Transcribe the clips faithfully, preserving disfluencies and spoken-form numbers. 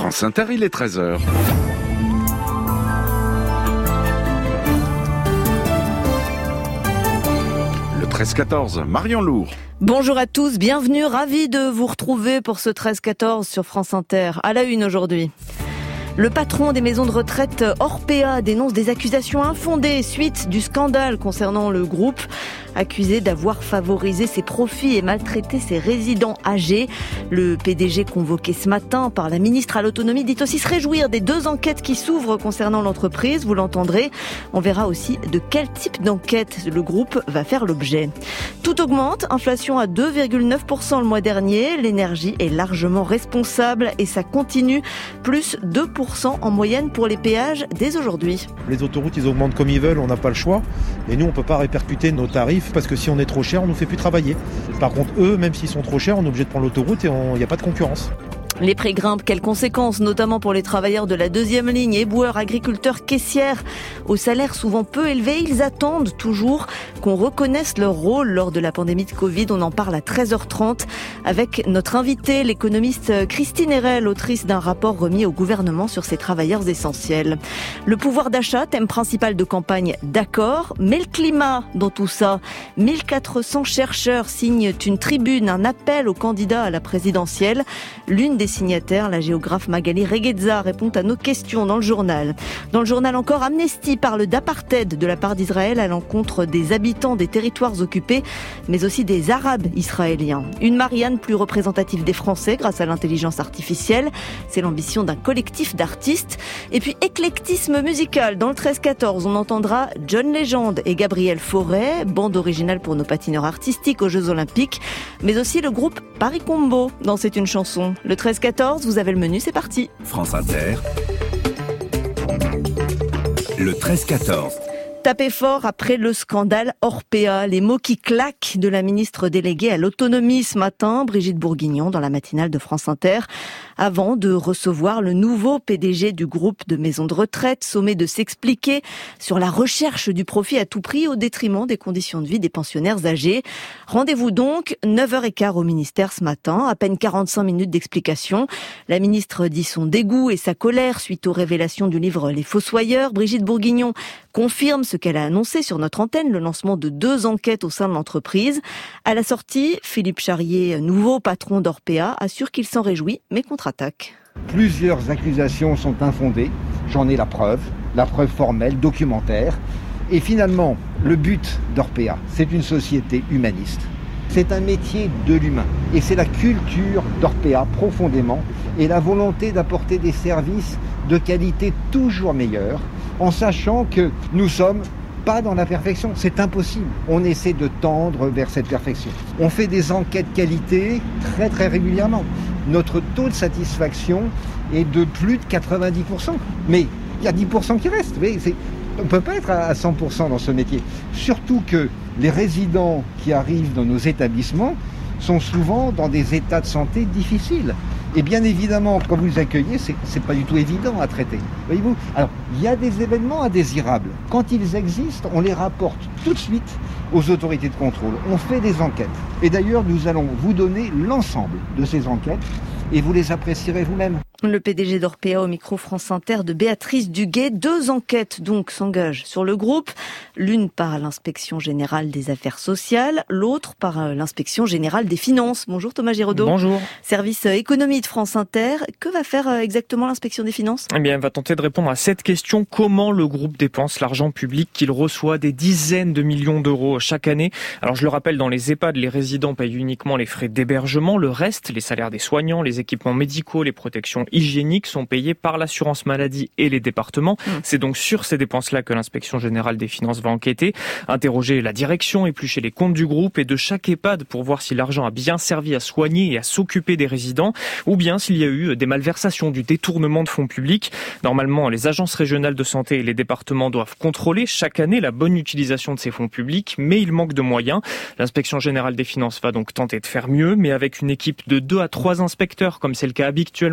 France Inter, il est treize heures. Le treize quatorze, Marion Lourd. Bonjour à tous, bienvenue, ravi de vous retrouver pour ce treize quatorze sur France Inter. À la une aujourd'hui. Le patron des maisons de retraite Orpea dénonce des accusations infondées suite du scandale concernant le groupe, accusé d'avoir favorisé ses profits et maltraité ses résidents âgés. Le P D G convoqué ce matin par la ministre à l'autonomie dit aussi se réjouir des deux enquêtes qui s'ouvrent concernant l'entreprise. Vous l'entendrez. On verra aussi de quel type d'enquête le groupe va faire l'objet. Tout augmente, inflation à deux virgule neuf pour cent le mois dernier. L'énergie est largement responsable et ça continue, plus deux pour cent en moyenne pour les péages dès aujourd'hui. Les autoroutes, ils augmentent comme ils veulent, on n'a pas le choix. Et nous, on ne peut pas répercuter nos tarifs parce que si on est trop cher, on ne nous fait plus travailler. Par contre, eux, même s'ils sont trop chers, on est obligé de prendre l'autoroute et il n'y a pas de concurrence. Les prix grimpent, quelles conséquences, notamment pour les travailleurs de la deuxième ligne, éboueurs, agriculteurs, caissières. Aux salaires souvent peu élevés, ils attendent toujours qu'on reconnaisse leur rôle lors de la pandémie de Covid. On en parle à treize heures trente avec notre invitée, l'économiste Christine Erel, autrice d'un rapport remis au gouvernement sur ces travailleurs essentiels. Le pouvoir d'achat, thème principal de campagne, d'accord, mais le climat dans tout ça. mille quatre cents chercheurs signent une tribune, un appel aux candidats à la présidentielle. L'une des signataires, la géographe Magali Regueza, répond à nos questions dans le journal. Dans le journal encore, Amnesty parle d'apartheid de la part d'Israël à l'encontre des habitants des territoires occupés, mais aussi des Arabes israéliens. Une Marianne plus représentative des Français grâce à l'intelligence artificielle. C'est l'ambition d'un collectif d'artistes. Et puis éclectisme musical. Dans le treize quatorze, on entendra John Legend et Gabriel Fauré, bande originale pour nos patineurs artistiques aux Jeux Olympiques, mais aussi le groupe Paris Combo dans C'est une chanson. Le treize quatorze, vous avez le menu, c'est parti. France Inter, le treize quatorze. Tapez fort après le scandale Orpea. Les mots qui claquent de la ministre déléguée à l'autonomie ce matin, Brigitte Bourguignon, dans la matinale de France Inter, avant de recevoir le nouveau P D G du groupe de maisons de retraite, sommé de s'expliquer sur la recherche du profit à tout prix au détriment des conditions de vie des pensionnaires âgés. Rendez-vous donc neuf heures quinze au ministère ce matin, à peine quarante-cinq minutes d'explication. La ministre dit son dégoût et sa colère suite aux révélations du livre Les Fossoyeurs. Brigitte Bourguignon confirme ce qu'elle a annoncé sur notre antenne, le lancement de deux enquêtes au sein de l'entreprise. À la sortie, Philippe Charrier, nouveau patron d'Orpea, assure qu'il s'en réjouit, mais contre-attaque. Plusieurs accusations sont infondées, j'en ai la preuve, la preuve formelle, documentaire. Et finalement, le but d'Orpea, c'est une société humaniste. C'est un métier de l'humain. Et c'est la culture d'Orpea, profondément, et la volonté d'apporter des services de qualité toujours meilleure, en sachant que nous sommes pas dans la perfection, c'est impossible. On essaie de tendre vers cette perfection. On fait des enquêtes qualité très très régulièrement. Notre taux de satisfaction est de plus de quatre-vingt-dix pour cent. Mais il y a dix pour cent qui restent. Mais c'est, on ne peut pas être à cent pour cent dans ce métier. Surtout que les résidents qui arrivent dans nos établissements sont souvent dans des états de santé difficiles. Et bien évidemment, quand vous les accueillez, c'est, c'est pas du tout évident à traiter. Voyez-vous ? Alors, il y a des événements indésirables. Quand ils existent, on les rapporte tout de suite aux autorités de contrôle. On fait des enquêtes. Et d'ailleurs, nous allons vous donner l'ensemble de ces enquêtes et vous les apprécierez vous-même. Le P D G d'Orpea au micro France Inter de Béatrice Duguet. Deux enquêtes donc s'engagent sur le groupe. L'une par l'inspection générale des affaires sociales, l'autre par l'inspection générale des finances. Bonjour Thomas Giraudot. Bonjour. Service économie de France Inter. Que va faire exactement l'inspection des finances ? Eh bien, elle va tenter de répondre à cette question. Comment le groupe dépense l'argent public qu'il reçoit, des dizaines de millions d'euros chaque année ? Alors, je le rappelle, dans les EHPAD, les résidents payent uniquement les frais d'hébergement. Le reste, les salaires des soignants, les équipements médicaux, les protections hygiéniques sont payés par l'assurance maladie et les départements. Mmh. C'est donc sur ces dépenses-là que l'inspection générale des finances va enquêter, interroger la direction, éplucher les comptes du groupe et de chaque EHPAD pour voir si l'argent a bien servi à soigner et à s'occuper des résidents, ou bien s'il y a eu des malversations, du détournement de fonds publics. Normalement, les agences régionales de santé et les départements doivent contrôler chaque année la bonne utilisation de ces fonds publics, mais il manque de moyens. L'inspection générale des finances va donc tenter de faire mieux, mais avec une équipe de deux à trois inspecteurs, comme c'est le cas habituellement,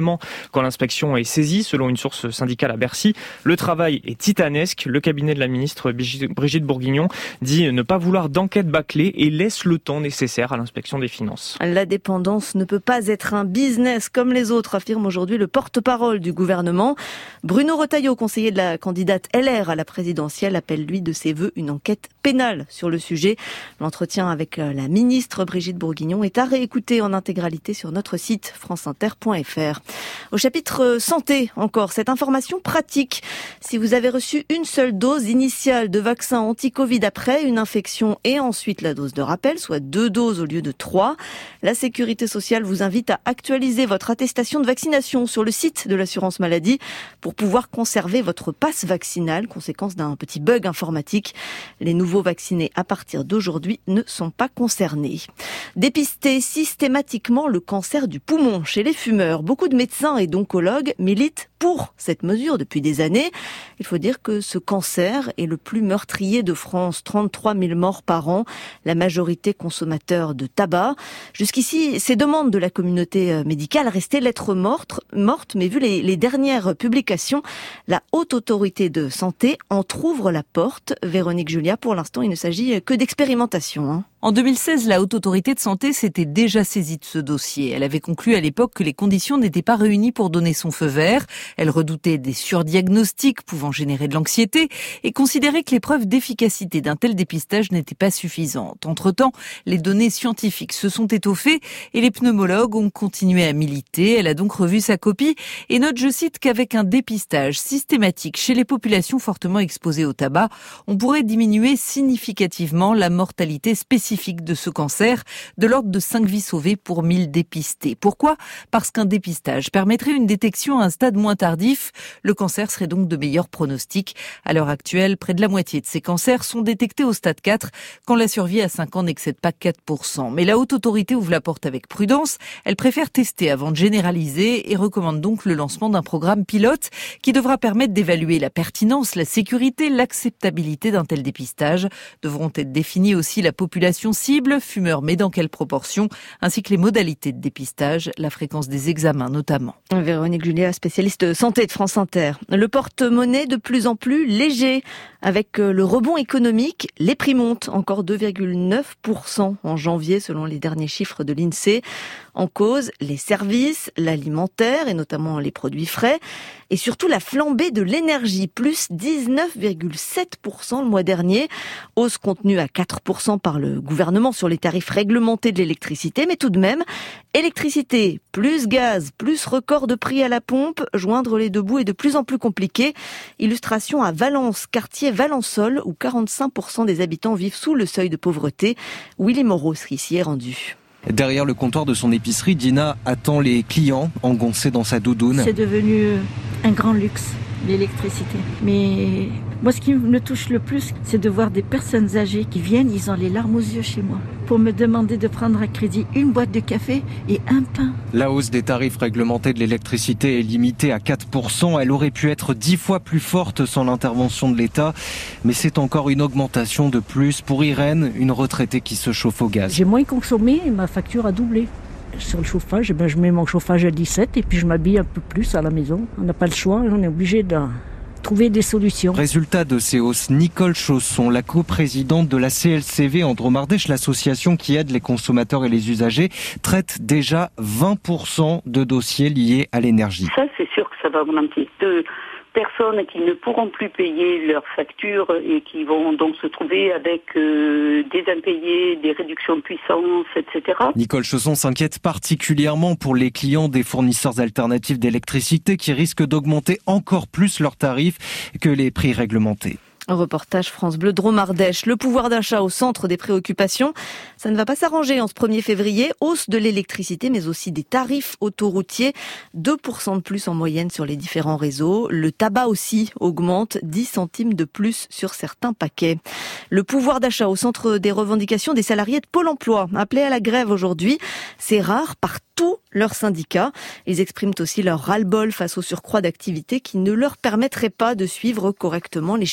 quand l'inspection est saisie. Selon une source syndicale à Bercy, le travail est titanesque. Le cabinet de la ministre Brigitte Bourguignon dit ne pas vouloir d'enquête bâclée et laisse le temps nécessaire à l'inspection des finances. La dépendance ne peut pas être un business comme les autres, affirme aujourd'hui le porte-parole du gouvernement. Bruno Retailleau, conseiller de la candidate L R à la présidentielle, appelle lui de ses vœux une enquête pénale sur le sujet. L'entretien avec la ministre Brigitte Bourguignon est à réécouter en intégralité sur notre site franceinter point f r. Au chapitre santé, encore cette information pratique. Si vous avez reçu une seule dose initiale de vaccin anti-Covid après une infection et ensuite la dose de rappel, soit deux doses au lieu de trois, la Sécurité sociale vous invite à actualiser votre attestation de vaccination sur le site de l'assurance maladie pour pouvoir conserver votre passe vaccinal, conséquence d'un petit bug informatique. Les nouveaux vaccinés à partir d'aujourd'hui ne sont pas concernés. Dépister systématiquement le cancer du poumon chez les fumeurs. Beaucoup de médecins et d'oncologues militent pour cette mesure depuis des années. Il faut dire que ce cancer est le plus meurtrier de France, trente-trois mille morts par an, la majorité consommateurs de tabac. Jusqu'ici, ces demandes de la communauté médicale restaient lettres mortes, mortes mais vu les, les dernières publications, la Haute Autorité de Santé entrouvre la porte. Véronique Julia, pour l'instant, il ne s'agit que d'expérimentation, hein. En deux mille seize, la Haute Autorité de Santé s'était déjà saisie de ce dossier. Elle avait conclu à l'époque que les conditions n'étaient pas réunies pour donner son feu vert. Elle redoutait des surdiagnostics pouvant générer de l'anxiété et considérait que les preuves d'efficacité d'un tel dépistage n'étaient pas suffisantes. Entre-temps, les données scientifiques se sont étoffées et les pneumologues ont continué à militer. Elle a donc revu sa copie et note, je cite, qu'avec un dépistage systématique chez les populations fortement exposées au tabac, on pourrait diminuer significativement la mortalité spécifique de ce cancer, de l'ordre de cinq vies sauvées pour mille dépistés. Pourquoi ? Parce qu'un dépistage permettrait une détection à un stade moins tardif. Le cancer serait donc de meilleurs pronostics. À l'heure actuelle, près de la moitié de ces cancers sont détectés au stade quatre, quand la survie à cinq ans n'excède pas quatre pour cent. Mais la Haute Autorité ouvre la porte avec prudence. Elle préfère tester avant de généraliser et recommande donc le lancement d'un programme pilote qui devra permettre d'évaluer la pertinence, la sécurité, l'acceptabilité d'un tel dépistage. Devront être définies aussi la population cible, fumeurs mais dans quelle proportion, ainsi que les modalités de dépistage, la fréquence des examens notamment. Véronique Julia, spécialiste santé de France Inter. Le porte-monnaie de plus en plus léger. Avec le rebond économique, les prix montent encore deux virgule neuf pour cent en janvier selon les derniers chiffres de l'INSEE. En cause, les services, l'alimentaire et notamment les produits frais et surtout la flambée de l'énergie, plus dix-neuf virgule sept pour cent le mois dernier. Hausse contenue à quatre pour cent par le gouvernement sur les tarifs réglementés de l'électricité, mais tout de même, électricité plus gaz plus record de prix à la pompe, joindre les deux bouts est de plus en plus compliqué. Illustration à Valence, quartier Valençol, où quarante-cinq pour cent des habitants vivent sous le seuil de pauvreté. Willy Moreau s'y est rendu. Derrière le comptoir de son épicerie, Dina attend les clients engoncés dans sa doudoune. C'est devenu un grand luxe, l'électricité. Mais moi, ce qui me touche le plus, c'est de voir des personnes âgées qui viennent, ils ont les larmes aux yeux chez moi, pour me demander de prendre à crédit une boîte de café et un pain. La hausse des tarifs réglementés de l'électricité est limitée à quatre pour cent. Elle aurait pu être dix fois plus forte sans l'intervention de l'État. Mais c'est encore une augmentation de plus pour Irène, une retraitée qui se chauffe au gaz. J'ai moins consommé et ma facture a doublé. Sur le chauffage, ben je mets mon chauffage à dix-sept et puis je m'habille un peu plus à la maison. On n'a pas le choix, on est obligé de trouver des solutions. Résultat de ces hausses, Nicole Chausson, la coprésidente de la C L C V en Drôme-Ardèche, l'association qui aide les consommateurs et les usagers, traite déjà vingt pour cent de dossiers liés à l'énergie. Ça, c'est sûr que ça va augmenter. De personnes qui ne pourront plus payer leurs factures et qui vont donc se trouver avec euh, des impayés, des réductions de puissance, et cetera. Nicole Chausson s'inquiète particulièrement pour les clients des fournisseurs alternatifs d'électricité qui risquent d'augmenter encore plus leurs tarifs que les prix réglementés. Un reportage France Bleu Drôme-Ardèche. Le pouvoir d'achat au centre des préoccupations. Ça ne va pas s'arranger en ce premier février. Hausse de l'électricité, mais aussi des tarifs autoroutiers. deux pour cent de plus en moyenne sur les différents réseaux. Le tabac aussi augmente. dix centimes de plus sur certains paquets. Le pouvoir d'achat au centre des revendications des salariés de Pôle emploi. Appelés à la grève aujourd'hui. C'est rare par tous leurs syndicats. Ils expriment aussi leur ras-le-bol face au surcroît d'activité qui ne leur permettrait pas de suivre correctement les chômeurs.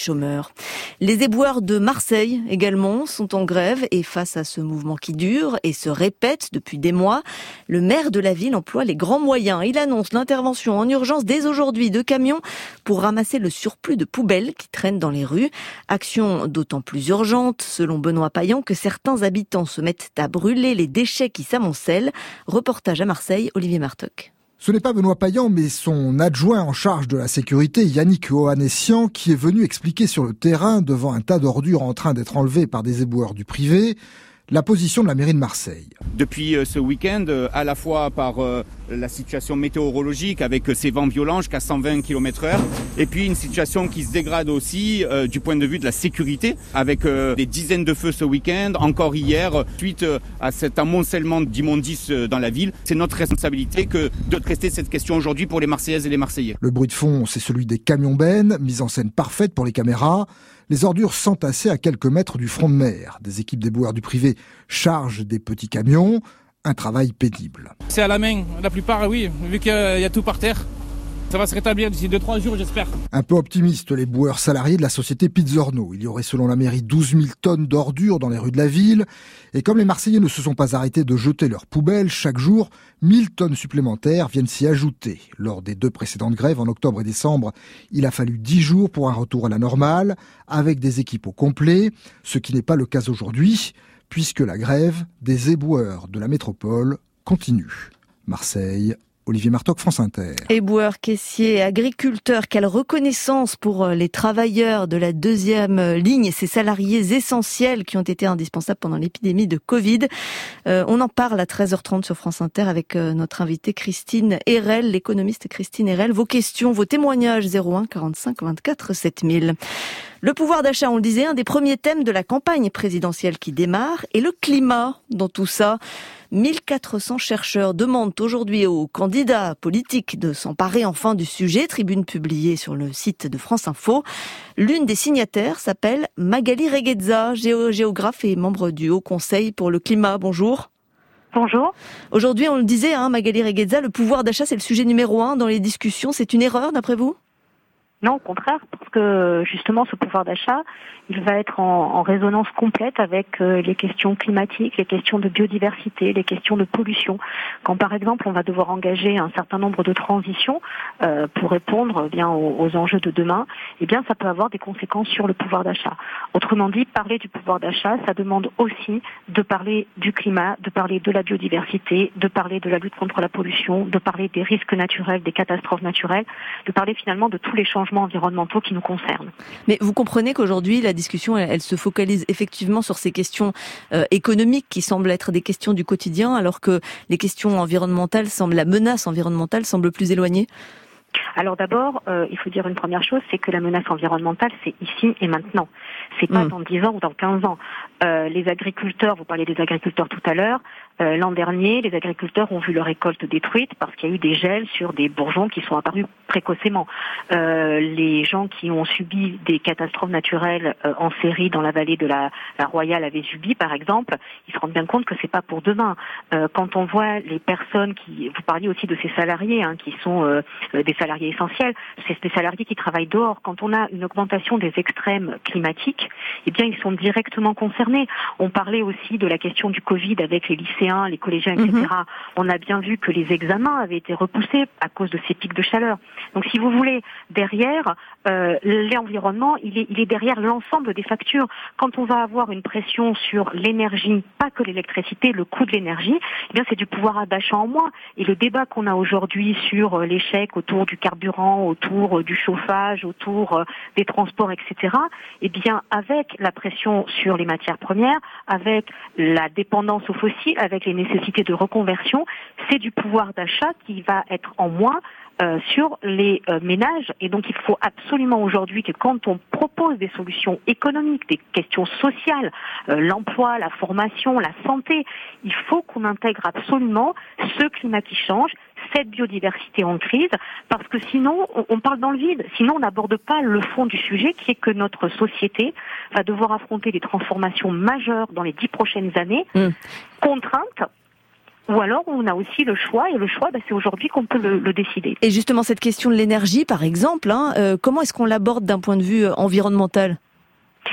éboueurs. Les éboueurs de Marseille également sont en grève et face à ce mouvement qui dure et se répète depuis des mois, le maire de la ville emploie les grands moyens. Il annonce l'intervention en urgence dès aujourd'hui de camions pour ramasser le surplus de poubelles qui traînent dans les rues. Action d'autant plus urgente, selon Benoît Payan, que certains habitants se mettent à brûler les déchets qui s'amoncellent. Reportage à Marseille, Olivier Martoc. Ce n'est pas Benoît Payan, mais son adjoint en charge de la sécurité, Yannick Ohanessian, qui est venu expliquer sur le terrain, devant un tas d'ordures en train d'être enlevées par des éboueurs du privé, la position de la mairie de Marseille. Depuis ce week-end, à la fois par la situation météorologique avec ces vents violents jusqu'à cent vingt kilomètres heure, et puis une situation qui se dégrade aussi euh, du point de vue de la sécurité, avec euh, des dizaines de feux ce week-end, encore hier, suite à cet amoncellement d'immondices dans la ville. C'est notre responsabilité que de traiter cette question aujourd'hui pour les Marseillaises et les Marseillais. Le bruit de fond, c'est celui des camions-bennes, mise en scène parfaite pour les caméras. Les ordures s'entassaient à quelques mètres du front de mer. Des équipes d'éboueurs du privé chargent des petits camions. Un travail pénible. C'est à la main, la plupart, oui, vu qu'il y a tout par terre. Ça va se rétablir d'ici deux trois jours, j'espère. Un peu optimiste, les boueurs salariés de la société Pizzorno. Il y aurait, selon la mairie, douze mille tonnes d'ordures dans les rues de la ville. Et comme les Marseillais ne se sont pas arrêtés de jeter leurs poubelles, chaque jour, mille tonnes supplémentaires viennent s'y ajouter. Lors des deux précédentes grèves, en octobre et décembre, il a fallu dix jours pour un retour à la normale, avec des équipes au complet, ce qui n'est pas le cas aujourd'hui, puisque la grève des éboueurs de la métropole continue. Marseille, Olivier Martoc, France Inter. Éboueurs, caissiers, agriculteurs, quelle reconnaissance pour les travailleurs de la deuxième ligne et ces salariés essentiels qui ont été indispensables pendant l'épidémie de Covid. Euh, on en parle à treize heures trente sur France Inter avec euh, notre invitée Christine Hérel, l'économiste Christine Hérel. Vos questions, vos témoignages, zéro un quarante-cinq vingt-quatre sept mille. Le pouvoir d'achat, on le disait, un des premiers thèmes de la campagne présidentielle qui démarre, et le climat dans tout ça. mille quatre cents chercheurs demandent aujourd'hui aux candidats politiques de s'emparer enfin du sujet, tribune publiée sur le site de France Info. L'une des signataires s'appelle Magali Reguezza, géo- géographe et membre du Haut Conseil pour le climat. Bonjour. Bonjour. Aujourd'hui, on le disait, hein, Magali Reguezza, le pouvoir d'achat, c'est le sujet numéro un dans les discussions. C'est une erreur, d'après vous ? Non, au contraire, parce que justement ce pouvoir d'achat, il va être en, en résonance complète avec euh, les questions climatiques, les questions de biodiversité, les questions de pollution. Quand par exemple on va devoir engager un certain nombre de transitions euh, pour répondre eh bien aux, aux enjeux de demain, eh bien ça peut avoir des conséquences sur le pouvoir d'achat. Autrement dit, parler du pouvoir d'achat, ça demande aussi de parler du climat, de parler de la biodiversité, de parler de la lutte contre la pollution, de parler des risques naturels, des catastrophes naturelles, de parler finalement de tous les changements environnementaux qui nous concernent. Mais vous comprenez qu'aujourd'hui, la discussion, elle, elle se focalise effectivement sur ces questions euh, économiques qui semblent être des questions du quotidien, alors que les questions environnementales semblent, la menace environnementale semble plus éloignée. Alors d'abord, euh, il faut dire une première chose, c'est que la menace environnementale, c'est ici et maintenant. C'est pas mmh. dans dix ans ou dans quinze ans. Euh, les agriculteurs, vous parliez des agriculteurs tout à l'heure, euh, l'an dernier, les agriculteurs ont vu leur récolte détruite parce qu'il y a eu des gels sur des bourgeons qui sont apparus précocement. Euh, les gens qui ont subi des catastrophes naturelles euh, en série dans la vallée de la, la Royale à Vésubie, par exemple, ils se rendent bien compte que c'est pas pour demain. Euh, quand on voit les personnes qui, vous parliez aussi de ces salariés, hein, qui sont euh, des salariés essentiels, c'est des salariés qui travaillent dehors. Quand on a une augmentation des extrêmes climatiques, eh bien, ils sont directement concernés. On parlait aussi de la question du Covid avec les lycéens, les collégiens, et cetera. Mmh. On a bien vu que les examens avaient été repoussés à cause de ces pics de chaleur. Donc, si vous voulez, derrière, euh, l'environnement, il est, il est derrière l'ensemble des factures. Quand on va avoir une pression sur l'énergie, pas que l'électricité, le coût de l'énergie, eh bien, c'est du pouvoir d'achat en moins. Et le débat qu'on a aujourd'hui sur l'échec autour du carburant, autour du chauffage, autour des transports, et cetera, eh bien, avec la pression sur les matières premières, avec la dépendance aux fossiles, avec les nécessités de reconversion, c'est du pouvoir d'achat qui va être en moins euh, sur les euh, ménages. Et donc, il faut absolument aujourd'hui que quand on propose des solutions économiques, des questions sociales, euh, l'emploi, la formation, la santé, il faut qu'on intègre absolument ce climat qui change, cette biodiversité en crise, parce que sinon, on, on parle dans le vide. Sinon, on n'aborde pas le fond du sujet, qui est que notre société va devoir affronter des transformations majeures dans les dix prochaines années, mmh. contraintes. Ou alors, on a aussi le choix, et le choix, bah, c'est aujourd'hui qu'on peut le, le décider. Et justement, cette question de l'énergie, par exemple, hein, euh, comment est-ce qu'on l'aborde d'un point de vue environnemental ?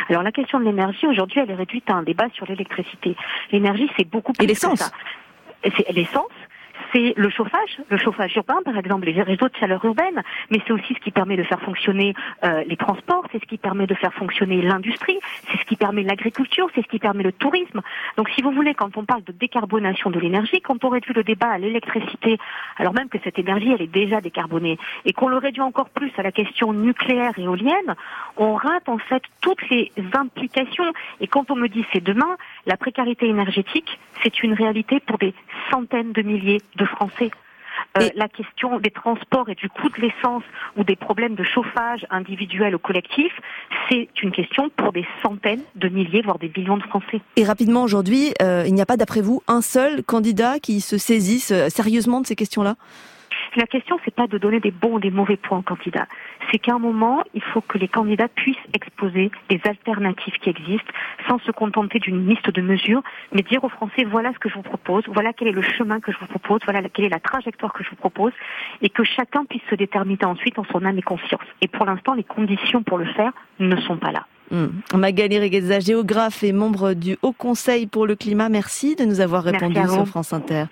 Alors la question de l'énergie, aujourd'hui, elle est réduite à un débat sur l'électricité. L'énergie, c'est beaucoup plus Et l'essence. que ça. C'est l'essence. C'est le chauffage, le chauffage urbain, par exemple, les réseaux de chaleur urbaine, mais c'est aussi ce qui permet de faire fonctionner euh, les transports, c'est ce qui permet de faire fonctionner l'industrie, c'est ce qui permet l'agriculture, c'est ce qui permet le tourisme. Donc si vous voulez, quand on parle de décarbonation de l'énergie, quand on réduit le débat à l'électricité, alors même que cette énergie, elle est déjà décarbonée, et qu'on le réduit encore plus à la question nucléaire et éolienne, on rate en fait toutes les implications. Et quand on me dit c'est demain, la précarité énergétique, c'est une réalité pour des centaines de milliers de Français. Euh, la question des transports et du coût de l'essence ou des problèmes de chauffage individuel ou collectif, c'est une question pour des centaines de milliers, voire des millions de Français. Et rapidement aujourd'hui, euh, il n'y a pas d'après vous un seul candidat qui se saisisse euh, sérieusement de ces questions-là ? La question, c'est pas de donner des bons ou des mauvais points aux candidats. C'est qu'à un moment, il faut que les candidats puissent exposer les alternatives qui existent, sans se contenter d'une liste de mesures, mais dire aux Français, voilà ce que je vous propose, voilà quel est le chemin que je vous propose, voilà quelle est la trajectoire que je vous propose, et que chacun puisse se déterminer ensuite en son âme et conscience. Et pour l'instant, les conditions pour le faire ne sont pas là. Mmh. Magali Regueza, géographe et membre du Haut Conseil pour le climat, merci de nous avoir répondu sur France Inter.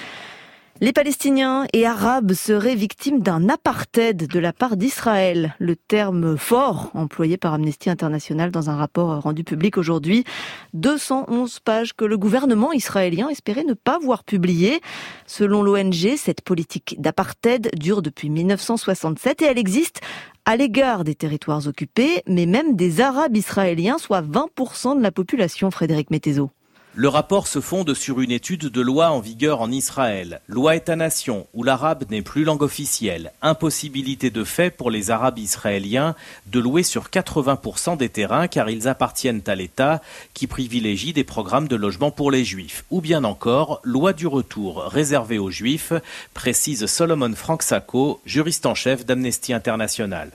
Les Palestiniens et Arabes seraient victimes d'un apartheid de la part d'Israël. Le terme fort employé par Amnesty International dans un rapport rendu public aujourd'hui. deux cent onze pages que le gouvernement israélien espérait ne pas voir publiées. Selon l'O N G, cette politique d'apartheid dure depuis mille neuf cent soixante-sept et elle existe à l'égard des territoires occupés, mais même des Arabes israéliens, soit vingt pour cent de la population, Frédéric Mettezo. Le rapport se fonde sur une étude de loi en vigueur en Israël. Loi État-nation, où l'arabe n'est plus langue officielle. Impossibilité de fait pour les Arabes israéliens de louer sur quatre-vingts pour cent des terrains car ils appartiennent à l'État qui privilégie des programmes de logement pour les Juifs. Ou bien encore, loi du retour réservée aux Juifs, précise Solomon Frank-Sacco, juriste en chef d'Amnesty International.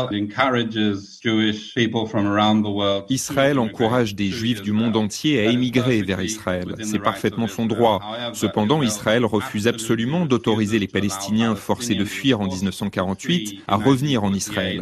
Israël encourage des Juifs du monde entier à émigrer vers Israël. C'est parfaitement son droit. Cependant, Israël refuse absolument d'autoriser les Palestiniens forcés de fuir en dix-neuf cent quarante-huit à revenir en Israël.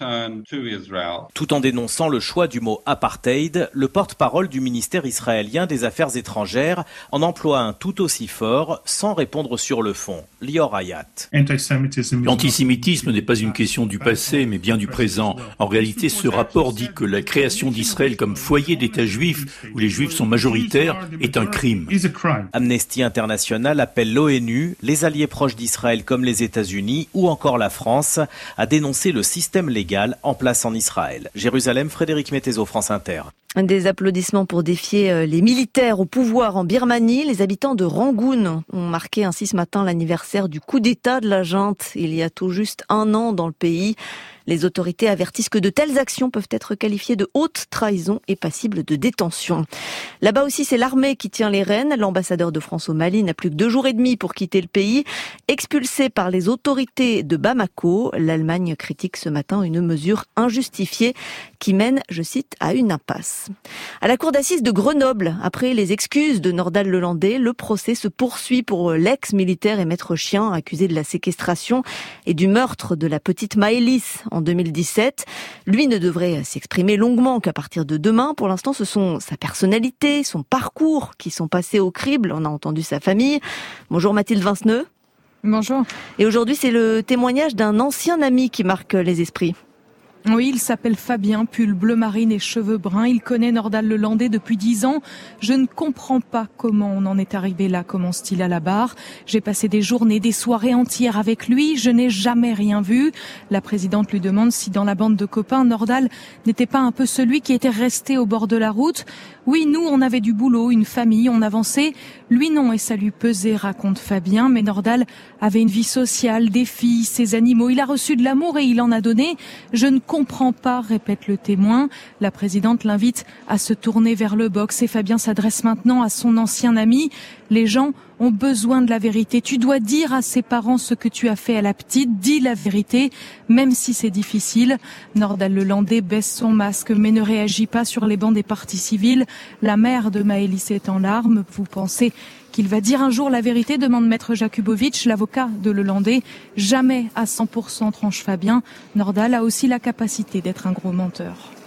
Tout en dénonçant le choix du mot apartheid, le porte-parole du ministère israélien des Affaires étrangères en emploie un tout aussi fort sans répondre sur le fond. Lior Hayat. L'antisémitisme n'est pas une question du passé, mais bien du présent. En réalité, ce rapport dit que la création d'Israël comme foyer d'État juif, où les Juifs sont majoritaires, est un crime. Amnesty International appelle l'ONU, les alliés proches d'Israël comme les États-Unis ou encore la France à dénoncer le système légal en place en Israël. Jérusalem, Frédéric Mettezo, France Inter. Des applaudissements pour défier les militaires au pouvoir en Birmanie. Les habitants de Rangoon ont marqué ainsi ce matin l'anniversaire du coup d'État de la junte il y a tout juste un an dans le pays. Les autorités avertissent que de telles actions peuvent être qualifiées de haute trahison et passibles de détention. Là-bas aussi, c'est l'armée qui tient les rênes. L'ambassadeur de France au Mali n'a plus que deux jours et demi pour quitter le pays. Expulsé par les autorités de Bamako, l'Allemagne critique ce matin une mesure injustifiée qui mène, je cite, à une impasse. À la cour d'assises de Grenoble, après les excuses de Nordal Lelandais, le procès se poursuit pour l'ex-militaire et maître chien accusé de la séquestration et du meurtre de la petite Maëlys en deux mille dix-sept. Lui ne devrait s'exprimer longuement qu'à partir de demain. Pour l'instant, ce sont sa personnalité, son parcours qui sont passés au crible. On a entendu sa famille. Bonjour Mathilde Vinceneux. Bonjour. Et aujourd'hui, c'est le témoignage d'un ancien ami qui marque les esprits. Oui, il s'appelle Fabien, pull bleu marine et cheveux bruns. Il connaît Nordal Lelandais depuis dix ans. Je ne comprends pas comment on en est arrivé là, commence-t-il à la barre. J'ai passé des journées, des soirées entières avec lui. Je n'ai jamais rien vu. La présidente lui demande si dans la bande de copains, Nordal n'était pas un peu celui qui était resté au bord de la route. Oui, nous, on avait du boulot, une famille, on avançait. Lui, non, et ça lui pesait, raconte Fabien. Mais Nordal avait une vie sociale, des filles, ses animaux. Il a reçu de l'amour et il en a donné. Je ne comprends pas, répète le témoin. La présidente l'invite à se tourner vers le box et Fabien s'adresse maintenant à son ancien ami. Les gens ont besoin de la vérité. Tu dois dire à ses parents ce que tu as fait à la petite. Dis la vérité, même si c'est difficile. Nordal Lelandais baisse son masque, mais ne réagit pas sur les bancs des partis civils. La mère de Maëlys est en larmes. Vous pensez qu'il va dire un jour la vérité, demande Maître Jakubowicz, l'avocat de Lelandais. Jamais à cent pour cent, tranche Fabien. Nordal a aussi la capacité d'être un gros menteur.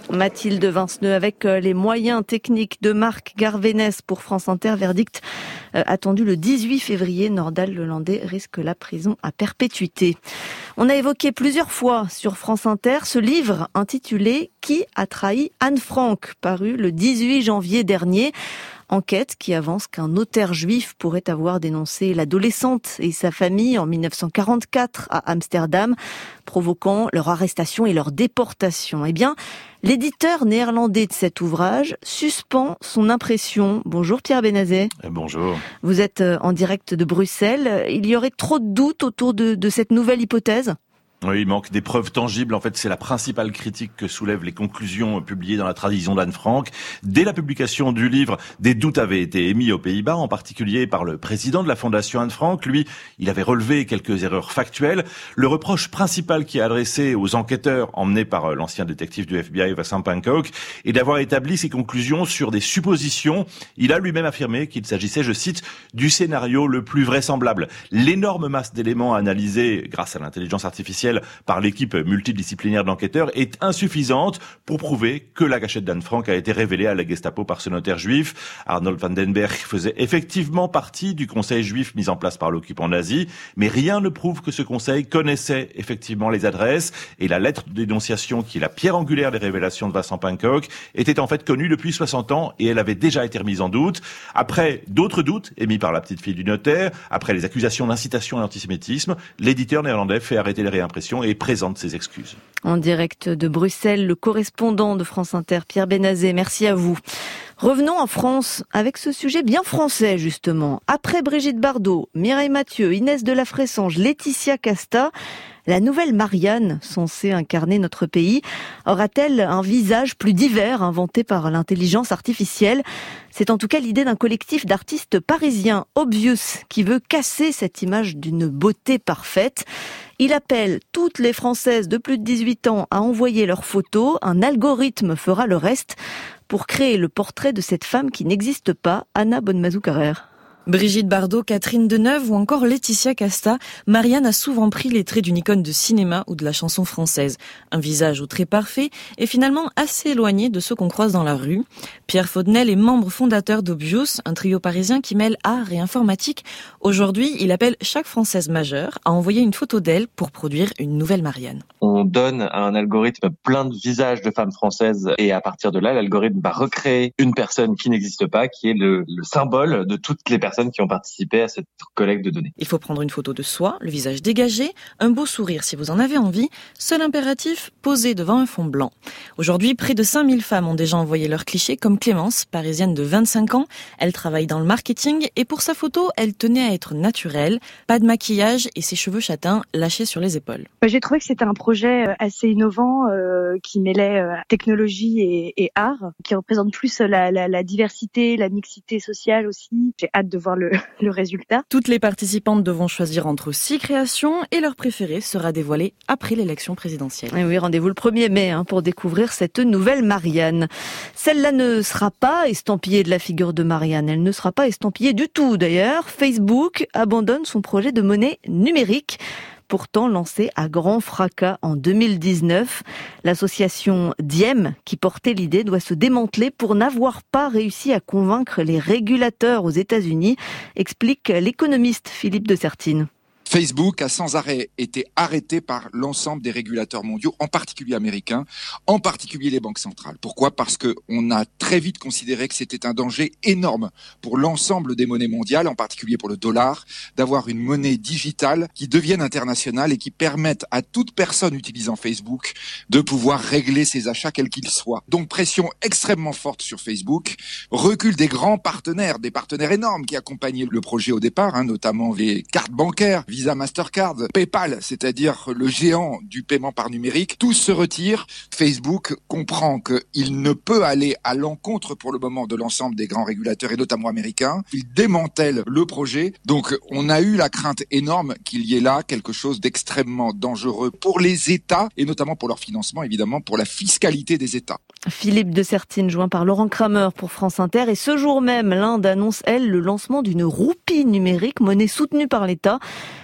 Mathilde Vinceneux avec les moyens techniques de Marc Garvénès pour France Inter. Verdict euh, attendu le dix-huit février. Nordal Lelandais risque la prison à perpétuité. On a évoqué plusieurs fois sur France Inter ce livre intitulé « Qui a trahi Anne Frank ?», paru le dix-huit janvier dernier. Enquête qui avance qu'un notaire juif pourrait avoir dénoncé l'adolescente et sa famille en dix-neuf cent quarante-quatre à Amsterdam, provoquant leur arrestation et leur déportation. Eh bien, l'éditeur néerlandais de cet ouvrage suspend son impression. Bonjour Pierre Benazet. Bonjour. Vous êtes en direct de Bruxelles. Il y aurait trop de doutes autour de, de cette nouvelle hypothèse ? Oui, il manque des preuves tangibles. En fait, c'est la principale critique que soulèvent les conclusions publiées dans la tradition d'Anne Frank. Dès la publication du livre, des doutes avaient été émis aux Pays-Bas, en particulier par le président de la Fondation Anne Frank. Lui, il avait relevé quelques erreurs factuelles. Le reproche principal qui est adressé aux enquêteurs emmenés par l'ancien détective du F B I, Vincent Pankow, est d'avoir établi ses conclusions sur des suppositions. Il a lui-même affirmé qu'il s'agissait, je cite, du scénario le plus vraisemblable. L'énorme masse d'éléments analysés grâce à l'intelligence artificielle par l'équipe multidisciplinaire d'enquêteurs est insuffisante pour prouver que la cachette d'Anne Frank a été révélée à la Gestapo par ce notaire juif. Arnold van den Berg faisait effectivement partie du conseil juif mis en place par l'occupant nazi, mais rien ne prouve que ce conseil connaissait effectivement les adresses, et la lettre de dénonciation qui est la pierre angulaire des révélations de Vincent Pankow était en fait connue depuis soixante ans, et elle avait déjà été remise en doute. Après d'autres doutes émis par la petite fille du notaire, après les accusations d'incitation à l'antisémitisme, l'éditeur néerlandais fait arrêter les réimpressions et présente ses excuses. En direct de Bruxelles, le correspondant de France Inter, Pierre Benazet, merci à vous. Revenons en France avec ce sujet bien français justement. Après Brigitte Bardot, Mireille Mathieu, Inès de la Fressange, Laetitia Casta, la nouvelle Marianne, censée incarner notre pays, aura-t-elle un visage plus divers inventé par l'intelligence artificielle ? C'est en tout cas l'idée d'un collectif d'artistes parisiens, Obvious, qui veut casser cette image d'une beauté parfaite. Il appelle toutes les Françaises de plus de dix-huit ans à envoyer leurs photos. Un algorithme fera le reste pour créer le portrait de cette femme qui n'existe pas, Anna Bonnemazou-Carrère. Brigitte Bardot, Catherine Deneuve ou encore Laetitia Casta, Marianne a souvent pris les traits d'une icône de cinéma ou de la chanson française. Un visage aux traits parfaits et finalement assez éloigné de ceux qu'on croise dans la rue. Pierre Faudenel est membre fondateur d'Obvious, un trio parisien qui mêle art et informatique. Aujourd'hui, il appelle chaque Française majeure à envoyer une photo d'elle pour produire une nouvelle Marianne. On donne à un algorithme plein de visages de femmes françaises et à partir de là, l'algorithme va recréer une personne qui n'existe pas, qui est le, le symbole de toutes les personnes qui ont participé à cette collecte de données. Il faut prendre une photo de soi, le visage dégagé, un beau sourire si vous en avez envie, seul impératif, poser devant un fond blanc. Aujourd'hui, près de cinq mille femmes ont déjà envoyé leurs clichés, comme Clémence, parisienne de vingt-cinq ans. Elle travaille dans le marketing et pour sa photo, elle tenait à être naturelle, pas de maquillage et ses cheveux châtains lâchés sur les épaules. J'ai trouvé que c'était un projet assez innovant euh, qui mêlait euh, technologie et, et art, qui représente plus la, la, la diversité, la mixité sociale aussi. J'ai hâte de voir le, le résultat. Toutes les participantes devront choisir entre six créations et leur préféré sera dévoilé après l'élection présidentielle. Et oui, rendez-vous le premier mai hein, pour découvrir cette nouvelle Marianne. Celle-là ne sera pas estampillée de la figure de Marianne. Elle ne sera pas estampillée du tout d'ailleurs. Facebook abandonne son projet de monnaie numérique, pourtant lancé à grand fracas en deux mille dix-neuf. L'association Diem, qui portait l'idée, doit se démanteler pour n'avoir pas réussi à convaincre les régulateurs aux États-Unis, explique l'économiste Philippe de Sertine. Facebook a sans arrêt été arrêté par l'ensemble des régulateurs mondiaux, en particulier américains, en particulier les banques centrales. Pourquoi ? Parce qu'on a très vite considéré que c'était un danger énorme pour l'ensemble des monnaies mondiales, en particulier pour le dollar, d'avoir une monnaie digitale qui devienne internationale et qui permette à toute personne utilisant Facebook de pouvoir régler ses achats quels qu'ils soient. Donc pression extrêmement forte sur Facebook, recul des grands partenaires, des partenaires énormes qui accompagnaient le projet au départ, hein, notamment les cartes bancaires, Visa, Mastercard, PayPal, c'est-à-dire le géant du paiement par numérique, tous se retirent. Facebook comprend qu'il ne peut aller à l'encontre pour le moment de l'ensemble des grands régulateurs et notamment américains. Il démantèle le projet. Donc on a eu la crainte énorme qu'il y ait là quelque chose d'extrêmement dangereux pour les États et notamment pour leur financement, évidemment, pour la fiscalité des États. Philippe de Sertine, joint par Laurent Kramer pour France Inter. Et ce jour même, l'Inde annonce, elle, le lancement d'une roupie numérique, monnaie soutenue par l'État.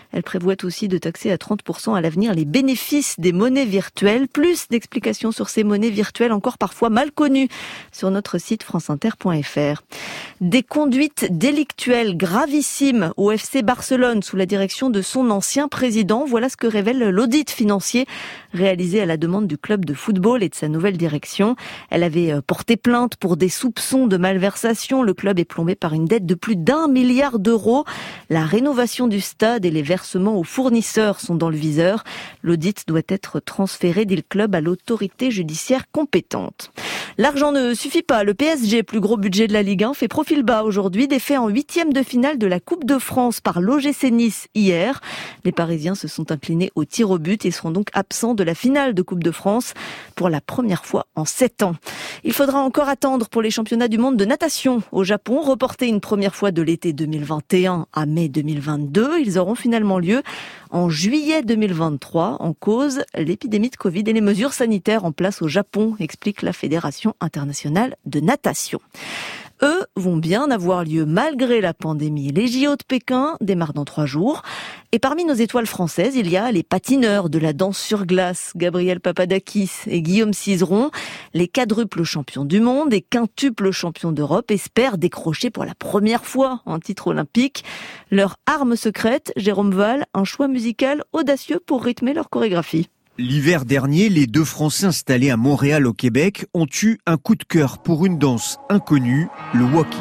Elle prévoit aussi de taxer à trente pour cent à l'avenir les bénéfices des monnaies virtuelles. Plus d'explications sur ces monnaies virtuelles encore parfois mal connues sur notre site franceinter point f r. Des conduites délictuelles gravissimes au F C Barcelone sous la direction de son ancien président. Voilà ce que révèle l'audit financier réalisé à la demande du club de football et de sa nouvelle direction. Elle avait porté plainte pour des soupçons de malversation. Le club est plombé par une dette de plus d'un milliard d'euros. La rénovation du stade et les versements aux fournisseurs sont dans le viseur. L'audit doit être transféré, dit le club, à l'autorité judiciaire compétente. L'argent ne suffit pas. Le P S G, plus gros budget de la Ligue un, fait profil bas aujourd'hui. Défait en huitième de finale de la Coupe de France par l'O G C Nice hier. Les Parisiens se sont inclinés au tir au but et seront donc absents de la finale de Coupe de France pour la première fois en sept ans. Il faudra encore attendre pour les championnats du monde de natation au Japon, reportés une première fois de l'été deux mille vingt et un à mai deux mille vingt-deux. Ils auront finalement lieu en juillet deux mille vingt-trois, en cause l'épidémie de Covid et les mesures sanitaires en place au Japon, explique la Fédération internationale de natation. Eux vont bien avoir lieu malgré la pandémie. Les J O de Pékin démarrent dans trois jours. Et parmi nos étoiles françaises, il y a les patineurs de la danse sur glace, Gabriel Papadakis et Guillaume Cizeron. Les quadruples champions du monde et quintuples champions d'Europe espèrent décrocher pour la première fois un titre olympique. Leur arme secrète, Jérôme Val, un choix musical audacieux pour rythmer leur chorégraphie. L'hiver dernier, les deux Français installés à Montréal au Québec ont eu un coup de cœur pour une danse inconnue, le walking.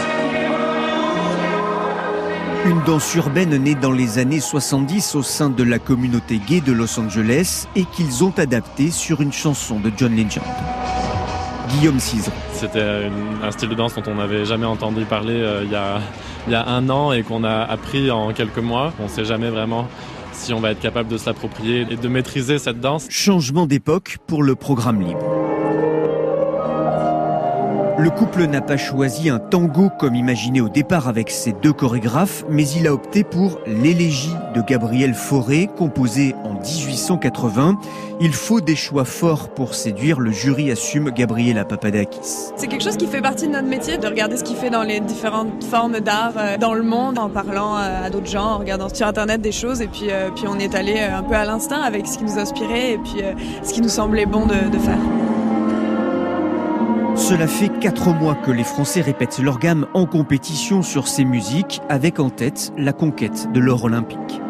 Une danse urbaine née dans les années soixante-dix au sein de la communauté gay de Los Angeles et qu'ils ont adaptée sur une chanson de John Legend. Guillaume Cizeron. C'était une, un style de danse dont on n'avait jamais entendu parler euh, il y a, il y a un an et qu'on a appris en quelques mois. On ne sait jamais vraiment si on va être capable de se l'approprier et de maîtriser cette danse. Changement d'époque pour le programme libre. Le couple n'a pas choisi un tango comme imaginé au départ avec ses deux chorégraphes, mais il a opté pour l'élégie de Gabriel Fauré, composée en dix-huit cent quatre-vingts. Il faut des choix forts pour séduire, le jury assume Gabriela Papadakis. C'est quelque chose qui fait partie de notre métier, de regarder ce qu'il fait dans les différentes formes d'art dans le monde, en parlant à d'autres gens, en regardant sur internet des choses, et puis, euh, puis on est allé un peu à l'instinct avec ce qui nous inspirait et puis euh, ce qui nous semblait bon de, de faire. Cela fait quatre mois que les Français répètent leur gamme en compétition sur ces musiques, avec en tête la conquête de l'or olympique.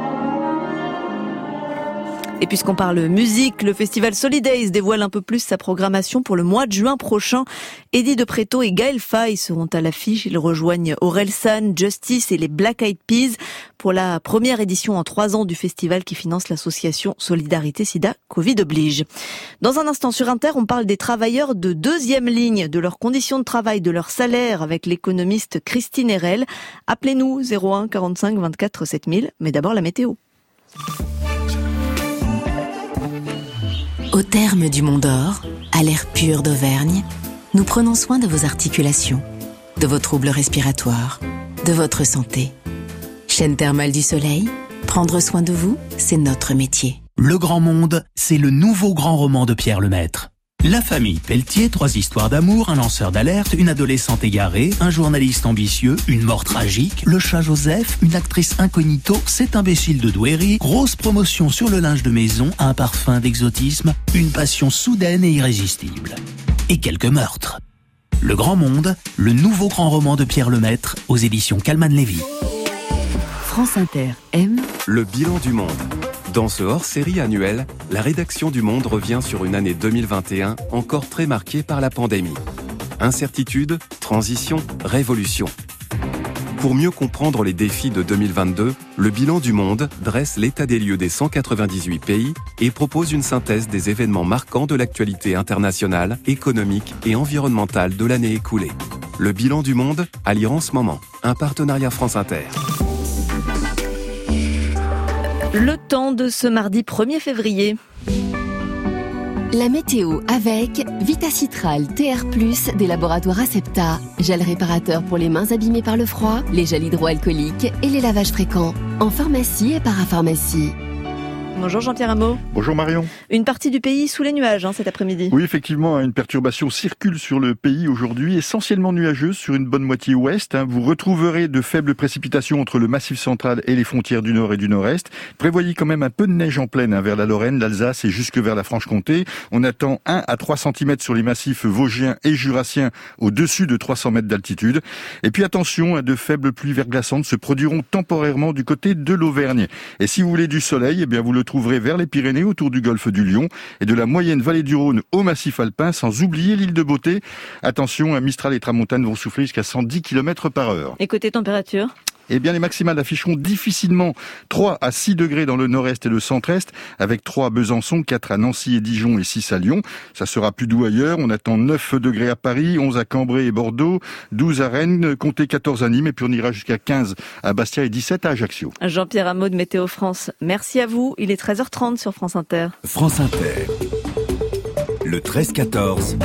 Et puisqu'on parle musique, le festival Solidays dévoile un peu plus sa programmation pour le mois de juin prochain. Eddie de Pretto et Gaël Faye seront à l'affiche. Ils rejoignent Orelsan, Justice et les Black Eyed Peas pour la première édition en trois ans du festival qui finance l'association Solidarité Sida Covid oblige. Dans un instant sur Inter, on parle des travailleurs de deuxième ligne, de leurs conditions de travail, de leur salaire avec l'économiste Christine Herel. Appelez-nous zéro un quarante-cinq vingt-quatre sept mille, mais d'abord la météo. Au terme du Mont d'Or, à l'air pur d'Auvergne, nous prenons soin de vos articulations, de vos troubles respiratoires, de votre santé. Chaîne thermale du Soleil, prendre soin de vous, c'est notre métier. Le Grand Monde, c'est le nouveau grand roman de Pierre Lemaitre. La famille Pelletier, trois histoires d'amour, un lanceur d'alerte, une adolescente égarée, un journaliste ambitieux, une mort tragique, le chat Joseph, une actrice incognito, cet imbécile de Douairy, grosse promotion sur le linge de maison, un parfum d'exotisme, une passion soudaine et irrésistible. Et quelques meurtres. Le Grand Monde, le nouveau grand roman de Pierre Lemaitre, aux éditions Calman-Lévy. France Inter aime le bilan du monde. Dans ce hors-série annuel, la rédaction du Monde revient sur une année deux mille vingt et un encore très marquée par la pandémie. Incertitude, transition, révolution. Pour mieux comprendre les défis de deux mille vingt-deux, le bilan du Monde dresse l'état des lieux des cent quatre-vingt-dix-huit pays et propose une synthèse des événements marquants de l'actualité internationale, économique et environnementale de l'année écoulée. Le bilan du Monde, à lire en ce moment. Un partenariat France Inter. Le temps de ce mardi premier février. La météo avec Vitacitral T R plus des laboratoires Acepta. Gel réparateur pour les mains abîmées par le froid, les gels hydroalcooliques et les lavages fréquents. En pharmacie et parapharmacie. Bonjour Jean-Pierre Hameau. Bonjour Marion. Une partie du pays sous les nuages hein, cet après-midi. Oui, effectivement, une perturbation circule sur le pays aujourd'hui, essentiellement nuageuse sur une bonne moitié ouest. Vous retrouverez de faibles précipitations entre le Massif central et les frontières du nord et du nord-est. Prévoyez quand même un peu de neige en plaine hein, vers la Lorraine, l'Alsace et jusque vers la Franche-Comté. On attend un à trois centimètres sur les massifs vosgiens et jurassiens au-dessus de trois cents mètres d'altitude. Et puis attention, de faibles pluies verglaçantes se produiront temporairement du côté de l'Auvergne. Et si vous voulez du soleil, eh bien vous le trouverez vers les Pyrénées autour du golfe du Lion et de la moyenne vallée du Rhône au massif alpin, sans oublier l'île de Beauté. Attention, Mistral et Tramontane vont souffler jusqu'à cent dix kilomètres par heure. Et côté température ? Eh bien, les maximales afficheront difficilement trois à six degrés dans le nord-est et le centre-est, avec trois à Besançon, quatre à Nancy et Dijon et six à Lyon. Ça sera plus doux ailleurs. On attend neuf degrés à Paris, onze à Cambrai et Bordeaux, douze à Rennes, comptez quatorze à Nîmes, et puis on ira jusqu'à quinze à Bastia et dix-sept à Ajaccio. Jean-Pierre Hameau de Météo France, merci à vous. Il est treize heures trente sur France Inter. France Inter, le treize quatorze,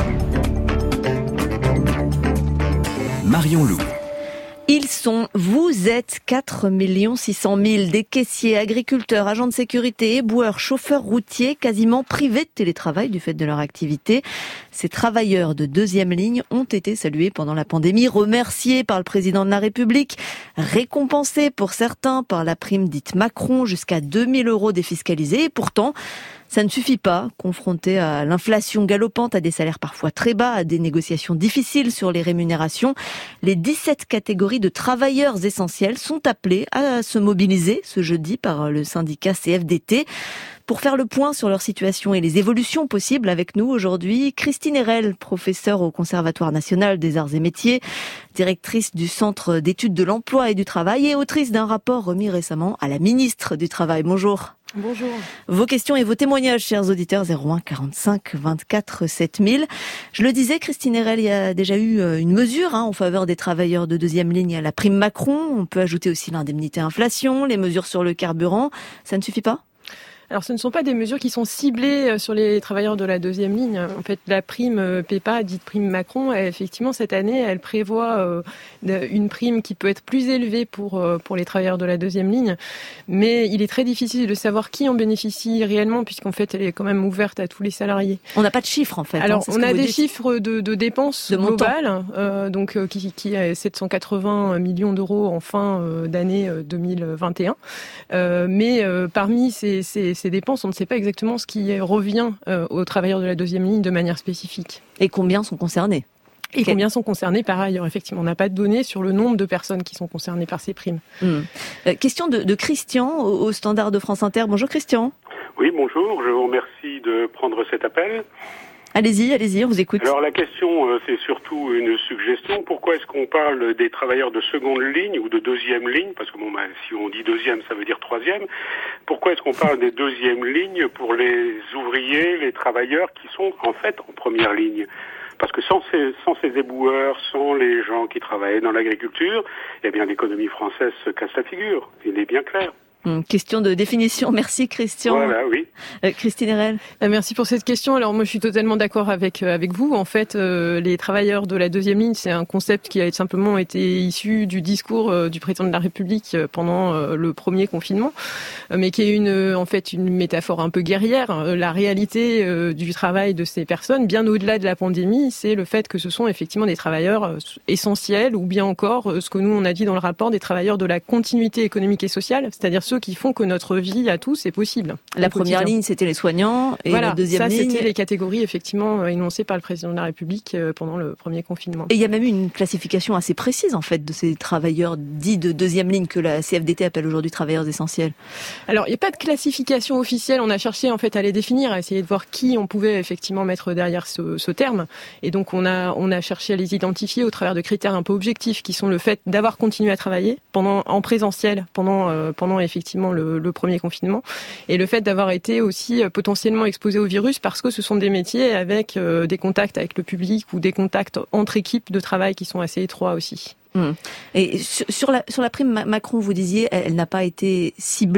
Marion Loup. Ils sont, vous êtes quatre millions six cent mille, des caissiers, agriculteurs, agents de sécurité, éboueurs, chauffeurs routiers, quasiment privés de télétravail du fait de leur activité. Ces travailleurs de deuxième ligne ont été salués pendant la pandémie, remerciés par le président de la République, récompensés pour certains par la prime dite Macron, jusqu'à deux mille euros défiscalisés. Et pourtant, ça ne suffit pas, confrontés à l'inflation galopante, à des salaires parfois très bas, à des négociations difficiles sur les rémunérations. Les dix-sept catégories de travailleurs essentiels sont appelées à se mobiliser ce jeudi par le syndicat C F D T. Pour faire le point sur leur situation et les évolutions possibles avec nous aujourd'hui, Christine Erel, professeure au Conservatoire national des arts et métiers, directrice du Centre d'études de l'emploi et du travail et autrice d'un rapport remis récemment à la ministre du Travail. Bonjour. Bonjour. Vos questions et vos témoignages, chers auditeurs, zéro un quarante-cinq vingt-quatre sept mille. Je le disais, Christine Erel, il y a déjà eu une mesure hein, en faveur des travailleurs de deuxième ligne à la prime Macron. On peut ajouter aussi l'indemnité inflation, les mesures sur le carburant. Ça ne suffit pas ? Alors, ce ne sont pas des mesures qui sont ciblées sur les travailleurs de la deuxième ligne. En fait, la prime PEPA, dite prime Macron, elle, effectivement, cette année, elle prévoit euh, une prime qui peut être plus élevée pour, euh, pour les travailleurs de la deuxième ligne. Mais il est très difficile de savoir qui en bénéficie réellement, puisqu'en fait, elle est quand même ouverte à tous les salariés. On n'a pas de chiffres, en fait. Alors, hein, on a des dites. chiffres de, de dépenses de globales, euh, donc, euh, qui, qui est sept cent quatre-vingts millions d'euros en fin euh, d'année deux mille vingt et un. Euh, mais euh, parmi ces, ces ces dépenses, on ne sait pas exactement ce qui revient euh, aux travailleurs de la deuxième ligne de manière spécifique. Et combien sont concernés ? Et okay. Combien sont concernés par ailleurs, effectivement. On n'a pas de données sur le nombre de personnes qui sont concernées par ces primes. Mmh. Euh, question de, de Christian au, au standard de France Inter. Bonjour Christian. Oui, bonjour. Je vous remercie de prendre cet appel. Allez-y, allez-y, on vous écoute. Alors la question, euh, c'est surtout une suggestion. Pourquoi est-ce qu'on parle des travailleurs de seconde ligne ou de deuxième ligne ? Parce que bon, ben, si on dit deuxième, ça veut dire troisième. Pourquoi est-ce qu'on parle des deuxièmes lignes pour les ouvriers, les travailleurs qui sont en fait en première ligne ? Parce que sans ces, sans ces éboueurs, sans les gens qui travaillent dans l'agriculture, eh bien l'économie française se casse la figure. Il est bien clair. Hum, question de définition. Merci Christian. Voilà, oui. Euh, Christine Erel. Merci pour cette question. Alors moi je suis totalement d'accord avec avec vous. En fait, euh, les travailleurs de la deuxième ligne, c'est un concept qui a simplement été issu du discours euh, du président de la République pendant euh, le premier confinement, euh, mais qui est une euh, en fait une métaphore un peu guerrière. Euh, la réalité euh, du travail de ces personnes, bien au-delà de la pandémie, c'est le fait que ce sont effectivement des travailleurs euh, essentiels, ou bien encore euh, ce que nous on a dit dans le rapport, des travailleurs de la continuité économique et sociale, c'est-à-dire ceux qui font que notre vie à tous est possible. La première quotidien. ligne, c'était les soignants, et voilà, la deuxième ça, ligne... c'était les catégories effectivement énoncées par le président de la République pendant le premier confinement. Et il y a même eu une classification assez précise en fait de ces travailleurs dits de deuxième ligne que la C F D T appelle aujourd'hui travailleurs essentiels. Alors, il n'y a pas de classification officielle. On a cherché en fait à les définir, à essayer de voir qui on pouvait effectivement mettre derrière ce, ce terme. Et donc, on a on a cherché à les identifier au travers de critères un peu objectifs, qui sont le fait d'avoir continué à travailler pendant en présentiel pendant euh, pendant effectivement Le, le premier confinement, et le fait d'avoir été aussi potentiellement exposé au virus, parce que ce sont des métiers avec euh, des contacts avec le public ou des contacts entre équipes de travail qui sont assez étroits aussi. Mmh. Et sur, sur la sur la prime Macron, vous disiez, elle, elle n'a pas été ciblée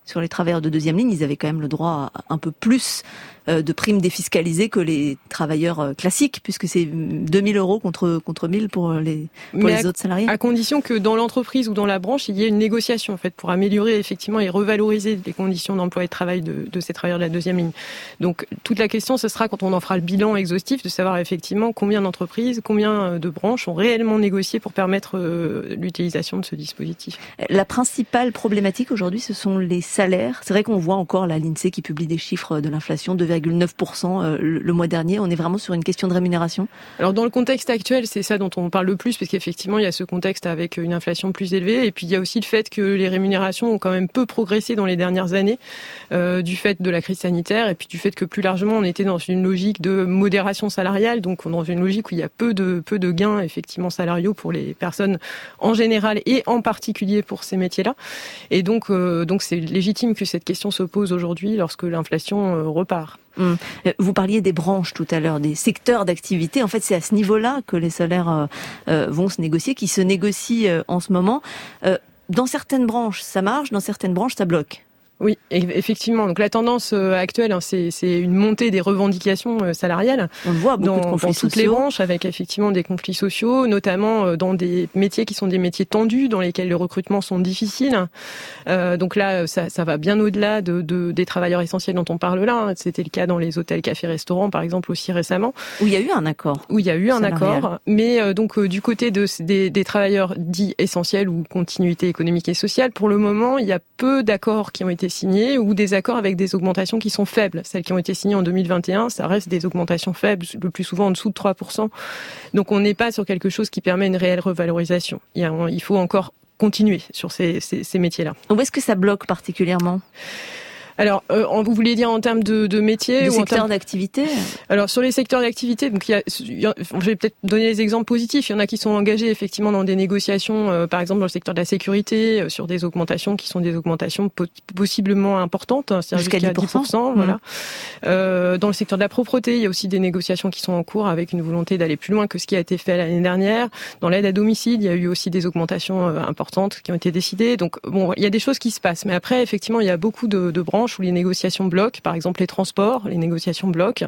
sur les travailleurs de deuxième ligne, ils avaient quand même le droit à un peu plus de primes défiscalisées que les travailleurs classiques, puisque c'est deux mille euros contre contre mille pour les pour Mais les à, autres salariés. À condition que dans l'entreprise ou dans la branche, il y ait une négociation en fait pour améliorer effectivement et revaloriser les conditions d'emploi et de travail de, de ces travailleurs de la deuxième ligne. Donc toute la question, ce sera quand on en fera le bilan exhaustif de savoir effectivement combien d'entreprises, combien de branches ont réellement négocié pour permettre euh, l'utilisation de ce dispositif. La principale problématique aujourd'hui, ce sont les salaires. C'est vrai qu'on voit encore la l'INSEE qui publie des chiffres de l'inflation, deux virgule neuf pour cent le mois dernier. On est vraiment sur une question de rémunération. Alors dans le contexte actuel, c'est ça dont on parle le plus, parce qu'effectivement, il y a ce contexte avec une inflation plus élevée, et puis il y a aussi le fait que les rémunérations ont quand même peu progressé dans les dernières années, euh, du fait de la crise sanitaire, et puis du fait que plus largement, on était dans une logique de modération salariale, donc dans une logique où il y a peu de peu de gains effectivement salariaux pour les personnes en général et en particulier pour ces métiers-là. Et donc euh, donc c'est légitime que cette question se pose aujourd'hui lorsque l'inflation euh, repart. Hum. Vous parliez des branches tout à l'heure, des secteurs d'activité. En fait, c'est à ce niveau-là que les salaires euh, vont se négocier, qui se négocient euh, en ce moment. Euh, dans certaines branches, ça marche, dans certaines branches, ça bloque. Oui, effectivement. Donc la tendance actuelle, hein, c'est, c'est une montée des revendications salariales. On le voit, beaucoup dans, de conflits dans sociaux. toutes les branches, avec effectivement des conflits sociaux, notamment dans des métiers qui sont des métiers tendus, dans lesquels les recrutements sont difficiles. Euh, donc là, ça, ça va bien au-delà de, de, des travailleurs essentiels dont on parle là. C'était le cas dans les hôtels, cafés, restaurants, par exemple, aussi récemment. Où il y a eu un accord. Où il y a eu un salarial. accord. Mais euh, donc euh, du côté de, des, des travailleurs dits essentiels ou continuité économique et sociale, pour le moment, il y a peu d'accords qui ont été signés ou des accords avec des augmentations qui sont faibles. Celles qui ont été signées en deux mille vingt et un, ça reste des augmentations faibles, le plus souvent en dessous de trois pour cent. Donc on n'est pas sur quelque chose qui permet une réelle revalorisation. Il, y a, il faut encore continuer sur ces, ces, ces métiers-là. Où est-ce que ça bloque particulièrement ? Alors, euh, vous vouliez dire en termes de, de métiers de ou secteurs en termes d'activité? Alors sur les secteurs d'activité, donc il y a, il y a, je vais peut-être donner des exemples positifs. Il y en a qui sont engagés effectivement dans des négociations, euh, par exemple dans le secteur de la sécurité, euh, sur des augmentations qui sont des augmentations po- possiblement importantes, hein, c'est-à-dire jusqu'à, jusqu'à dix pour cent. Mmh. Voilà. Euh, dans le secteur de la propreté, il y a aussi des négociations qui sont en cours avec une volonté d'aller plus loin que ce qui a été fait l'année dernière. Dans l'aide à domicile, il y a eu aussi des augmentations euh, importantes qui ont été décidées. Donc bon, il y a des choses qui se passent, mais après effectivement, il y a beaucoup de, de branches où les négociations bloquent, par exemple les transports, les négociations bloquent.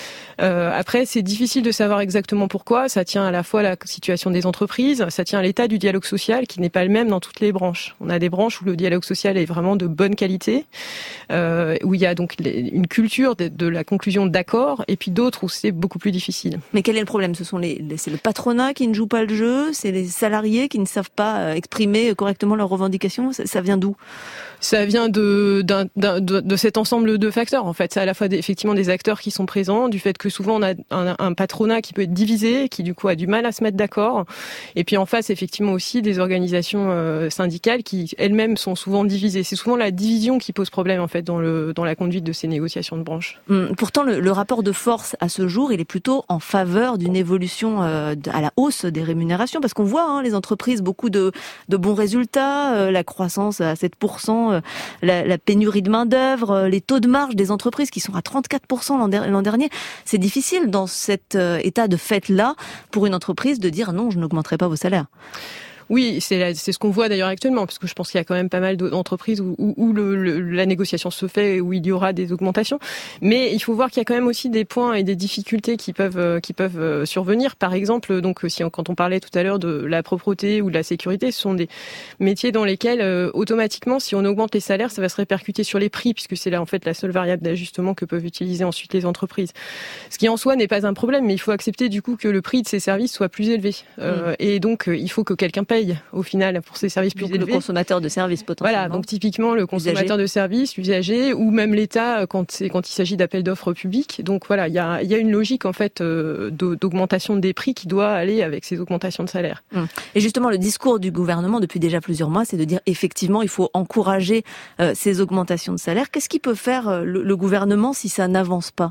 Euh, après, c'est difficile de savoir exactement pourquoi. Ça tient à la fois à la situation des entreprises, ça tient à l'état du dialogue social qui n'est pas le même dans toutes les branches. On a des branches où le dialogue social est vraiment de bonne qualité, euh, où il y a donc une culture de, de la conclusion d'accords, et puis d'autres où c'est beaucoup plus difficile. Mais quel est le problème ? Ce sont les, les, c'est le patronat qui ne joue pas le jeu, c'est les salariés qui ne savent pas exprimer correctement leurs revendications. Ça, ça vient d'où ? Ça vient de, d'un, d'un, de, de cet ensemble de facteurs, en fait. C'est à la fois des, effectivement des acteurs qui sont présents, du fait que souvent on a un, un patronat qui peut être divisé, qui du coup a du mal à se mettre d'accord, et puis en face effectivement aussi des organisations euh, syndicales qui elles-mêmes sont souvent divisées. C'est souvent la division qui pose problème en fait dans le dans la conduite de ces négociations de branche. Hum, pourtant le, le rapport de force à ce jour, il est plutôt en faveur d'une évolution euh, à la hausse des rémunérations, parce qu'on voit hein, les entreprises beaucoup de de bons résultats, euh, la croissance à sept pour cent. La, la pénurie de main-d'œuvre, les taux de marge des entreprises qui sont à trente-quatre pour cent l'an, der- l'an dernier. C'est difficile dans cet euh, état de fait-là pour une entreprise de dire non, je n'augmenterai pas vos salaires. Oui, c'est, la, c'est ce qu'on voit d'ailleurs actuellement, parce que je pense qu'il y a quand même pas mal d'entreprises où, où, où le, le, la négociation se fait et où il y aura des augmentations. Mais il faut voir qu'il y a quand même aussi des points et des difficultés qui peuvent qui peuvent survenir. Par exemple, donc si on, quand on parlait tout à l'heure de la propreté ou de la sécurité, ce sont des métiers dans lesquels euh, automatiquement, si on augmente les salaires, ça va se répercuter sur les prix, puisque c'est là en fait la seule variable d'ajustement que peuvent utiliser ensuite les entreprises. Ce qui en soi n'est pas un problème, mais il faut accepter du coup que le prix de ces services soit plus élevé. Euh, mmh. Et donc il faut que quelqu'un paye au final pour ces services plus donc élevés. Le consommateur de services potentiellement. Voilà, donc typiquement le consommateur de services, l'usager, ou même l'État quand c'est quand il s'agit d'appels d'offres publics. Donc voilà, il y a il y a une logique en fait euh, d'augmentation des prix qui doit aller avec ces augmentations de salaire. Et justement, le discours du gouvernement depuis déjà plusieurs mois, c'est de dire effectivement il faut encourager euh, ces augmentations de salaire. Qu'est-ce qui peut faire euh, le, le gouvernement si ça n'avance pas ?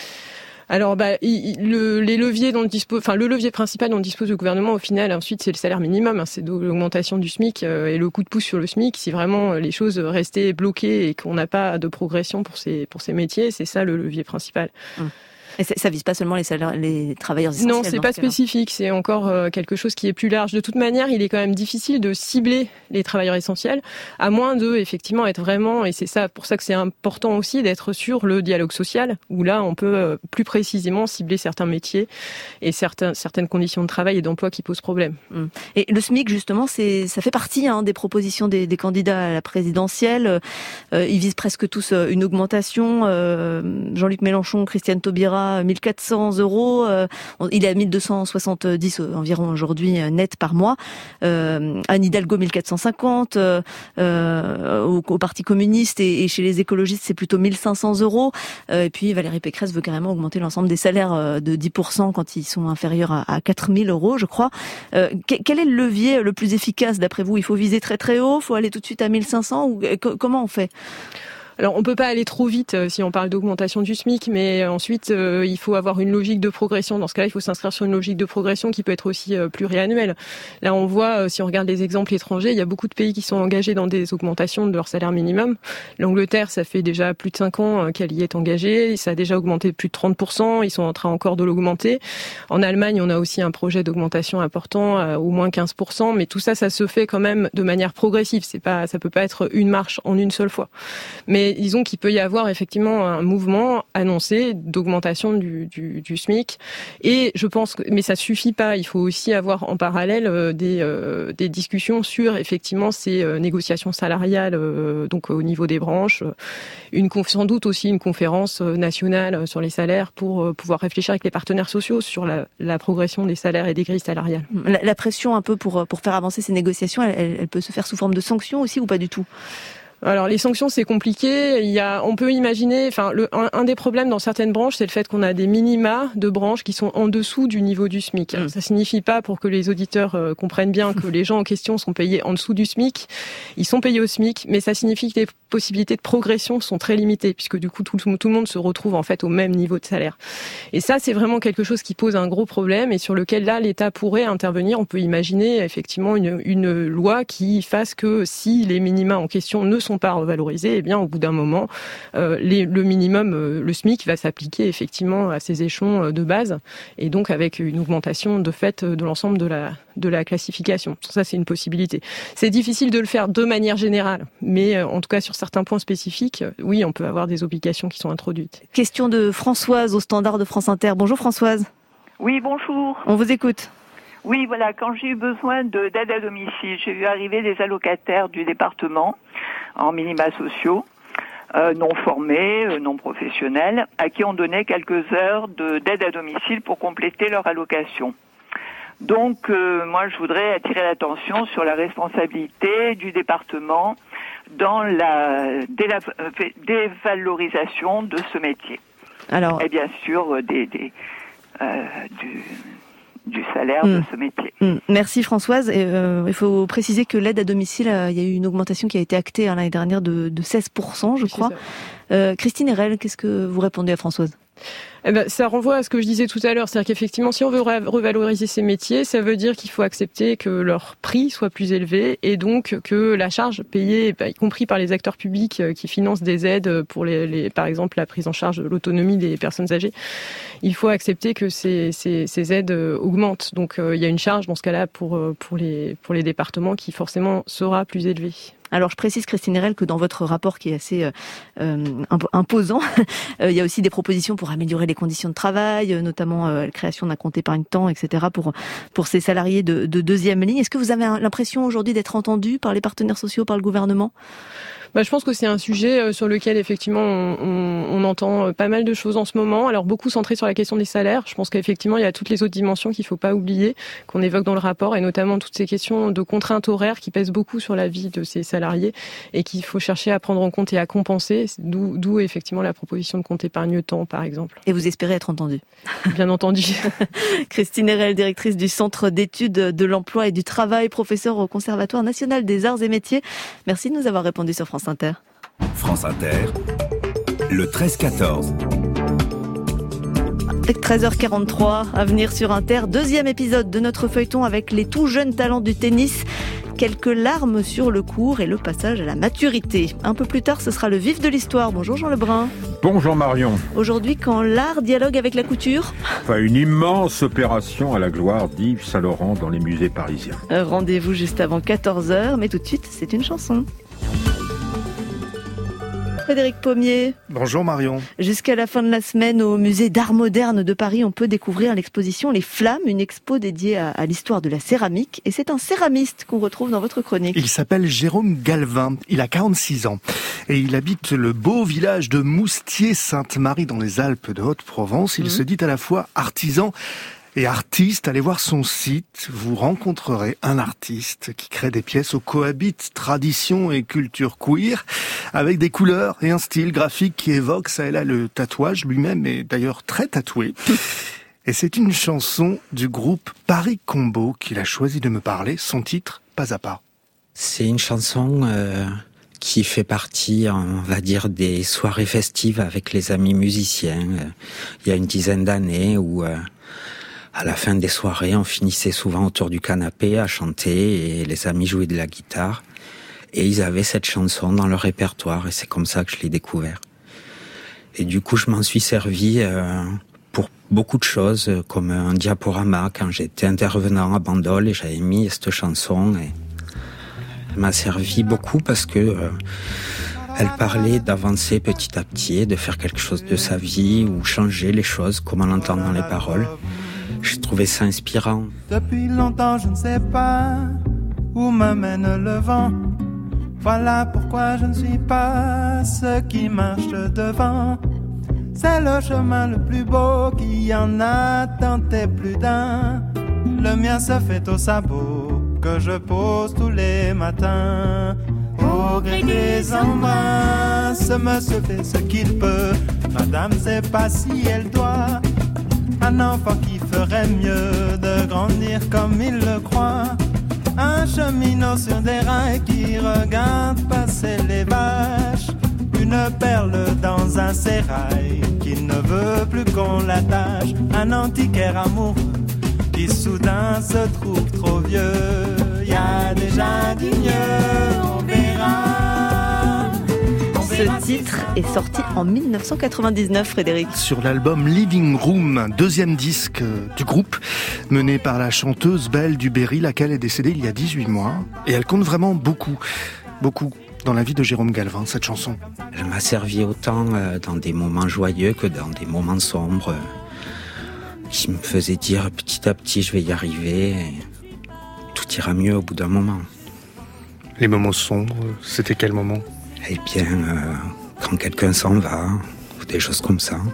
Alors, bah, il, le, les leviers dont le dispose, enfin, le levier principal dont dispose le gouvernement, au final, ensuite, c'est le salaire minimum, hein, c'est l'augmentation du SMIC euh, et le coup de pouce sur le SMIC. Si vraiment les choses restaient bloquées et qu'on n'a pas de progression pour ces pour ces métiers, c'est ça le levier principal. Hum. Et ça vise pas seulement les, salaires, les travailleurs essentiels. Non, c'est pas spécifique, c'est encore euh, quelque chose qui est plus large. De toute manière, il est quand même difficile de cibler les travailleurs essentiels, à moins de effectivement être vraiment, et c'est ça pour ça que c'est important aussi d'être sur le dialogue social, où là on peut euh, plus précisément cibler certains métiers et certains, certaines conditions de travail et d'emploi qui posent problème. Et le SMIC justement, c'est ça fait partie hein, des propositions des, des candidats à la présidentielle. Euh, ils visent presque tous une augmentation. Euh, Jean-Luc Mélenchon, Christiane Taubira, mille quatre cents euros. Euh, il est à mille deux cent soixante-dix environ aujourd'hui net par mois. Euh, Anne Hidalgo, mille quatre cent cinquante. Euh, euh, au, au Parti communiste et, et chez les écologistes, c'est plutôt mille cinq cents euros. Euh, et puis Valérie Pécresse veut carrément augmenter l'ensemble des salaires de dix pour cent quand ils sont inférieurs à, à quatre mille euros, je crois. Euh, quel est le levier le plus efficace d'après vous? Il faut viser très très haut? Il faut aller tout de suite à mille cinq cents ou comment on fait? Alors, on peut pas aller trop vite euh, si on parle d'augmentation du SMIC, mais ensuite, euh, il faut avoir une logique de progression. Dans ce cas-là, il faut s'inscrire sur une logique de progression qui peut être aussi euh, pluriannuelle. Là, on voit, euh, si on regarde les exemples étrangers, il y a beaucoup de pays qui sont engagés dans des augmentations de leur salaire minimum. L'Angleterre, ça fait déjà plus de cinq ans euh, qu'elle y est engagée. Ça a déjà augmenté de plus de trente pour cent. Ils sont en train encore de l'augmenter. En Allemagne, on a aussi un projet d'augmentation important, à au moins quinze pour cent. Mais tout ça, ça se fait quand même de manière progressive. C'est pas, ça peut pas être une marche en une seule fois. Mais Mais disons qu'il peut y avoir effectivement un mouvement annoncé d'augmentation du, du, du SMIC. Et je pense que, mais ça suffit pas. Il faut aussi avoir en parallèle euh, des, euh, des discussions sur effectivement ces euh, négociations salariales, euh, donc au niveau des branches. Une sans doute aussi une conférence nationale sur les salaires pour euh, pouvoir réfléchir avec les partenaires sociaux sur la, la progression des salaires et des grilles salariales. La, la pression un peu pour pour faire avancer ces négociations, elle, elle peut se faire sous forme de sanctions aussi ou pas du tout? Alors les sanctions c'est compliqué. Il y a, on peut imaginer, enfin le, un, un des problèmes dans certaines branches c'est le fait qu'on a des minima de branches qui sont en dessous du niveau du SMIC. Mmh. Ça signifie pas, pour que les auditeurs euh, comprennent bien, que les gens en question sont payés en dessous du SMIC. Ils sont payés au SMIC, mais ça signifie que les possibilités de progression sont très limitées puisque du coup tout, tout le monde se retrouve en fait au même niveau de salaire. Et ça c'est vraiment quelque chose qui pose un gros problème et sur lequel là l'État pourrait intervenir. On peut imaginer effectivement une, une loi qui fasse que si les minima en question ne sont pas revalorisés, eh bien au bout d'un moment, euh, les, le minimum, euh, le SMIC va s'appliquer effectivement à ces échelons de base, et donc avec une augmentation de fait de l'ensemble de la de la classification. Ça, c'est une possibilité. C'est difficile de le faire de manière générale, mais euh, en tout cas sur certains points spécifiques, euh, oui, on peut avoir des obligations qui sont introduites. Question de Françoise au standard de France Inter. Bonjour Françoise. Oui, bonjour. On vous écoute. Oui, voilà, quand j'ai eu besoin de, d'aide à domicile, j'ai vu arriver des allocataires du département en minima sociaux, euh, non formés, euh, non professionnels, à qui on donnait quelques heures de, d'aide à domicile pour compléter leur allocation. Donc, euh, moi, je voudrais attirer l'attention sur la responsabilité du département dans la dévalorisation de ce métier. Alors, et bien sûr, des, des, euh, du... du salaire mmh. de ce métier. Mmh. Merci Françoise. Et, euh, il faut préciser que l'aide à domicile, euh, il y a eu une augmentation qui a été actée hein, l'année dernière de, de seize pour cent, je oui, crois. Euh, Christine Erel, qu'est-ce que vous répondez à Françoise ? Eh ben, ça renvoie à ce que je disais tout à l'heure, c'est-à-dire qu'effectivement, si on veut revaloriser ces métiers, ça veut dire qu'il faut accepter que leur prix soit plus élevé et donc que la charge payée, y compris par les acteurs publics qui financent des aides pour les, les par exemple la prise en charge de l'autonomie des personnes âgées, il faut accepter que ces, ces, ces aides augmentent. Donc euh, il y a une charge dans ce cas-là pour pour les pour les départements qui forcément sera plus élevée. Alors je précise Christine Erel que dans votre rapport qui est assez euh, imposant, euh, il y a aussi des propositions pour améliorer les conditions de travail, notamment euh, la création d'un compte épargne-temps, et cetera pour pour ces salariés de, de deuxième ligne. Est-ce que vous avez l'impression aujourd'hui d'être entendu par les partenaires sociaux, par le gouvernement ? Bah, je pense que c'est un sujet sur lequel effectivement on, on, on entend pas mal de choses en ce moment. Alors beaucoup centré sur la question des salaires. Je pense qu'effectivement il y a toutes les autres dimensions qu'il faut pas oublier, qu'on évoque dans le rapport, et notamment toutes ces questions de contraintes horaires qui pèsent beaucoup sur la vie de ces salariés et qu'il faut chercher à prendre en compte et à compenser. D'où, d'où effectivement la proposition de compte épargne-temps par exemple. Et vous espérez être entendue ? Bien entendu. Christine Erel, directrice du Centre d'études de l'emploi et du travail, professeure au Conservatoire national des arts et métiers. Merci de nous avoir répondu sur France Inter. France Inter, le treize quatorze. treize heures quarante-trois, à venir sur Inter, deuxième épisode de notre feuilleton avec les tout jeunes talents du tennis. Quelques larmes sur le cours et le passage à la maturité. Un peu plus tard, ce sera le vif de l'histoire. Bonjour Jean Lebrun. Bonjour Marion. Aujourd'hui, quand l'art dialogue avec la couture. Enfin, une immense opération à la gloire d'Yves Saint-Laurent dans les musées parisiens. Euh, rendez-vous juste avant quatorze heures, mais tout de suite, c'est une chanson. Frédéric Pommier. Bonjour Marion. Jusqu'à la fin de la semaine, au musée d'art moderne de Paris, on peut découvrir l'exposition Les Flammes, une expo dédiée à, à l'histoire de la céramique. Et c'est un céramiste qu'on retrouve dans votre chronique. Il s'appelle Jérôme Galvin, il a quarante-six ans. Et il habite le beau village de Moustier-Sainte-Marie dans les Alpes de Haute-Provence. Il mmh. se dit à la fois artisan et artiste. Allez voir son site, vous rencontrerez un artiste qui crée des pièces où cohabitent tradition et culture queer, avec des couleurs et un style graphique qui évoque ça et là le tatouage. Lui-même est d'ailleurs très tatoué. Et c'est une chanson du groupe Paris Combo qu'il a choisi de me parler, son titre, Pas à pas. C'est une chanson euh, qui fait partie, on va dire, des soirées festives avec les amis musiciens. Euh, il y a une dizaine d'années où... Euh, À la fin des soirées, on finissait souvent autour du canapé à chanter et les amis jouaient de la guitare. Et ils avaient cette chanson dans leur répertoire et c'est comme ça que je l'ai découvert. Et du coup, je m'en suis servi euh, pour beaucoup de choses, comme un diaporama quand j'étais intervenant à Bandol et j'avais mis cette chanson. Et elle m'a servi beaucoup parce que euh, elle parlait d'avancer petit à petit, de faire quelque chose de sa vie ou changer les choses comme on l'entend dans les paroles. J'ai trouvé ça inspirant. Depuis longtemps, je ne sais pas où me mène le vent. Voilà pourquoi je ne suis pas ce qui marche devant. C'est le chemin le plus beau qui en a tenté plus d'un. Le mien se fait au sabot que je pose tous les matins. Au gré des embruns, ce monsieur fait ce qu'il peut. Madame sait pas si elle doit. Un enfant qui ferait mieux de grandir comme il le croit. Un cheminot sur des rails qui regarde passer les vaches. Une perle dans un sérail qui ne veut plus qu'on l'attache. Un antiquaire amoureux qui soudain se trouve trop vieux. Y a déjà du mieux, on verra. Ce titre est sorti en dix-neuf cent quatre-vingt-dix-neuf, Frédéric. Sur l'album Living Room, deuxième disque du groupe, mené par la chanteuse Belle Duberry, laquelle est décédée il y a dix-huit mois. Et elle compte vraiment beaucoup, beaucoup dans la vie de Jérôme Galvin, cette chanson. Elle m'a servi autant dans des moments joyeux que dans des moments sombres, qui me faisaient dire petit à petit je vais y arriver, et tout ira mieux au bout d'un moment. Les moments sombres, c'était quel moment ? Eh bien, euh, quand quelqu'un s'en va, ou des choses comme ça.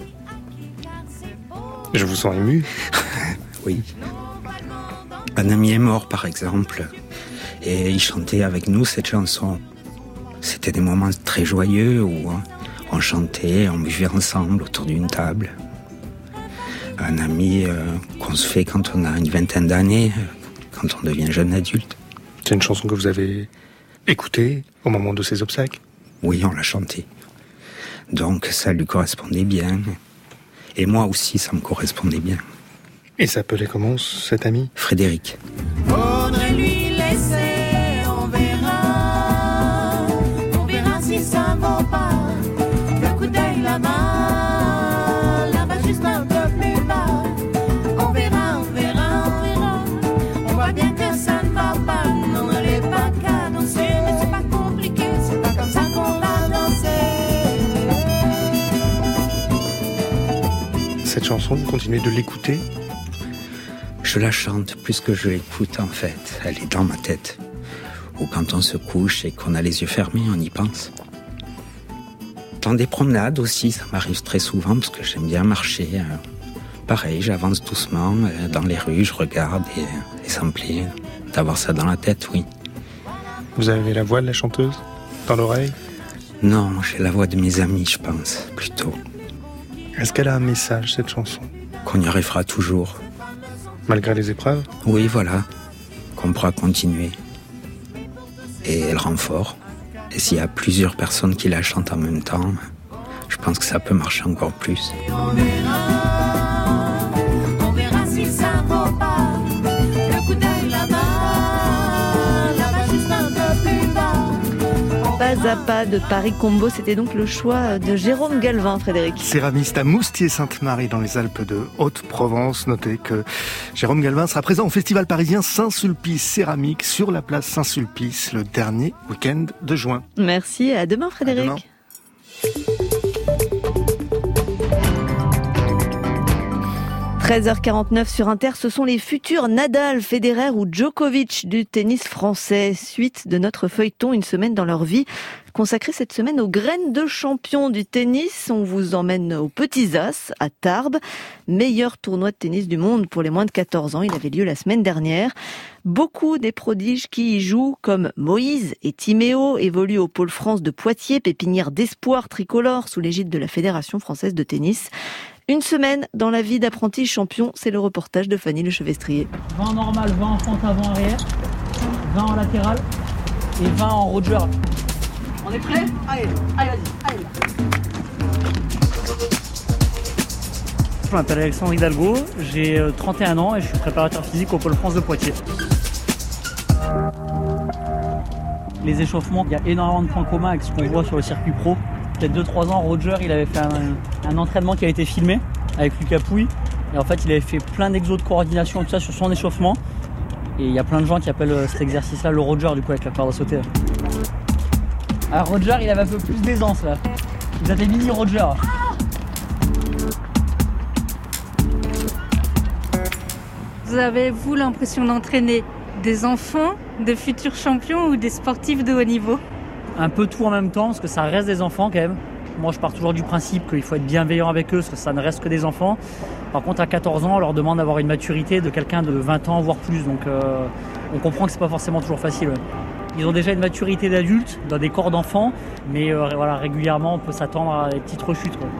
Je vous sens ému. Oui. Un ami est mort, par exemple, et il chantait avec nous cette chanson. C'était des moments très joyeux où on chantait, on buvait ensemble autour d'une table. Un ami euh, qu'on se fait quand on a une vingtaine d'années, quand on devient jeune adulte. C'est une chanson que vous avez écoutée au moment de ses obsèques ? Oui, on l'a chantée. Donc ça lui correspondait bien. Et moi aussi, ça me correspondait bien. Et s'appelait comment, cet ami ? Frédéric. Faudrait lui laisser, on verra. On verra si ça vaut pas. Le coup d'œil là-bas, là-bas juste un peu plus bas. On verra, on verra, on verra. On voit bien que ça ne va pas. Non, elle est pas cadencée, mais c'est pas compliqué. C'est pas comme ça qu'on va danser. Cette chanson, vous continuez de l'écouter ? Je la chante plus que je l'écoute en fait. Elle est dans ma tête. Ou quand on se couche et qu'on a les yeux fermés, on y pense. Dans des promenades aussi, ça m'arrive très souvent parce que j'aime bien marcher. Pareil, j'avance doucement dans les rues, je regarde et, et ça me plaît d'avoir ça dans la tête, oui. Vous avez la voix de la chanteuse dans l'oreille ? Non, j'ai la voix de mes amis, je pense, plutôt. Est-ce qu'elle a un message, cette chanson ? Qu'on y arrivera toujours. Malgré les épreuves ? Oui, voilà. Qu'on pourra continuer. Et elle rend fort. Et s'il y a plusieurs personnes qui la chantent en même temps, je pense que ça peut marcher encore plus. On verra, on verra si ça vaut pas. Le coup d'œil là-bas, là-bas juste un peu plus bas. Pas à pas de Paris Combo, c'était donc le choix de Jérôme Galvin, Frédéric. Céramiste à Moustier-Sainte-Marie dans les Alpes de Haute-Provence. Notez que Jérôme Galvin sera présent au festival parisien Saint-Sulpice Céramique sur la place Saint-Sulpice le dernier week-end de juin. Merci, à demain Frédéric. À demain. treize heures quarante-neuf sur Inter, ce sont les futurs Nadal, Federer ou Djokovic du tennis français. Suite de notre feuilleton Une semaine dans leur vie, consacré cette semaine aux graines de champions du tennis. On vous emmène aux Petits As, à Tarbes. Meilleur tournoi de tennis du monde pour les moins de quatorze ans. Il avait lieu la semaine dernière. Beaucoup des prodiges qui y jouent, comme Moïse et Timéo, évoluent au Pôle France de Poitiers, pépinière d'espoir tricolore sous l'égide de la Fédération française de tennis. Une semaine dans la vie d'apprenti champion, c'est le reportage de Fanny Lechevestrier. vingt normal, vingt en fente avant-arrière, vingt en latéral et vingt en roger. On est prêt ? Allez, allez, vas-y, allez. Je m'appelle Alexandre Hidalgo, j'ai trente et un ans et je suis préparateur physique au Pôle France de Poitiers. Les échauffements, il y a énormément de points communs avec ce qu'on voit sur le circuit pro. Peut-être deux trois ans, Roger, il avait fait un, un entraînement qui a été filmé avec Lucas Pouille. Et en fait, il avait fait plein d'exos de coordination, tout ça sur son échauffement. Et il y a plein de gens qui appellent cet exercice-là le Roger, du coup, avec la corde à sauter. Alors Roger, il avait un peu plus d'aisance, là. Vous êtes les mini Roger. Vous avez, vous, l'impression d'entraîner des enfants, de futurs champions ou des sportifs de haut niveau ? Un peu tout en même temps, parce que ça reste des enfants quand même. Moi, je pars toujours du principe qu'il faut être bienveillant avec eux, parce que ça ne reste que des enfants. Par contre, à quatorze ans, on leur demande d'avoir une maturité de quelqu'un de vingt ans, voire plus. Donc, euh, on comprend que c'est pas forcément toujours facile. Ouais. Ils ont déjà une maturité d'adulte, dans des corps d'enfants, mais euh, voilà, régulièrement, on peut s'attendre à des petites rechutes, quoi.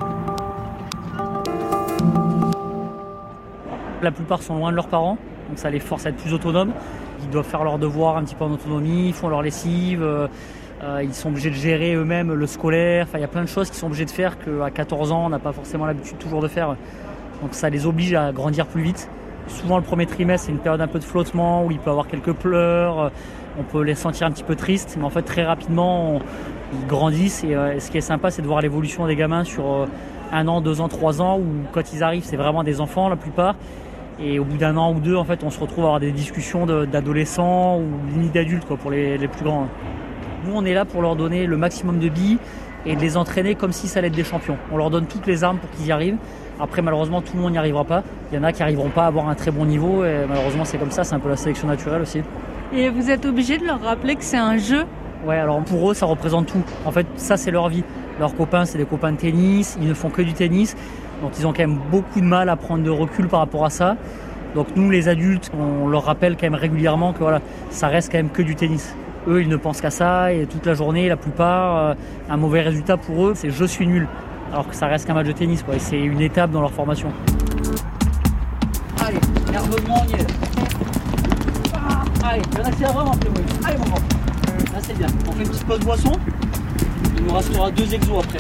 La plupart sont loin de leurs parents, donc ça les force à être plus autonomes. Ils doivent faire leurs devoirs un petit peu en autonomie, ils font leur lessive. Euh, Euh, ils sont obligés de gérer eux-mêmes le scolaire. Enfin, il y a plein de choses qu'ils sont obligés de faire qu'à quatorze ans, on n'a pas forcément l'habitude toujours de faire. Donc ça les oblige à grandir plus vite. Souvent, le premier trimestre, c'est une période un peu de flottement où il peut y avoir quelques pleurs. On peut les sentir un petit peu tristes. Mais en fait, très rapidement, on, ils grandissent. Et, euh, et ce qui est sympa, c'est de voir l'évolution des gamins sur euh, un an, deux ans, trois ans, où quand ils arrivent, c'est vraiment des enfants la plupart. Et au bout d'un an ou deux, en fait, on se retrouve à avoir des discussions de, d'adolescents ou limite d'adultes, quoi, pour les, les plus grands. Nous, on est là pour leur donner le maximum de billes et de les entraîner comme si ça allait être des champions. On leur donne toutes les armes pour qu'ils y arrivent. Après, malheureusement, tout le monde n'y arrivera pas. Il y en a qui n'arriveront pas à avoir un très bon niveau et malheureusement, c'est comme ça. C'est un peu la sélection naturelle aussi. Et vous êtes obligé de leur rappeler que c'est un jeu ? Ouais, alors pour eux, ça représente tout. En fait, ça, c'est leur vie. Leurs copains, c'est des copains de tennis. Ils ne font que du tennis. Donc, ils ont quand même beaucoup de mal à prendre de recul par rapport à ça. Donc, nous, les adultes, on leur rappelle quand même régulièrement que voilà, ça reste quand même que du tennis. Eux, ils ne pensent qu'à ça et toute la journée, la plupart, euh, un mauvais résultat pour eux, c'est je suis nul. Alors que ça reste qu'un match de tennis, quoi. Et c'est une étape dans leur formation. Allez, nerveusement, on y est. Ah, allez, il y en a qui a vraiment fait, oui. Allez, mon grand. Là, c'est bien. On fait une petite pause boisson. Il nous restera deux exos après.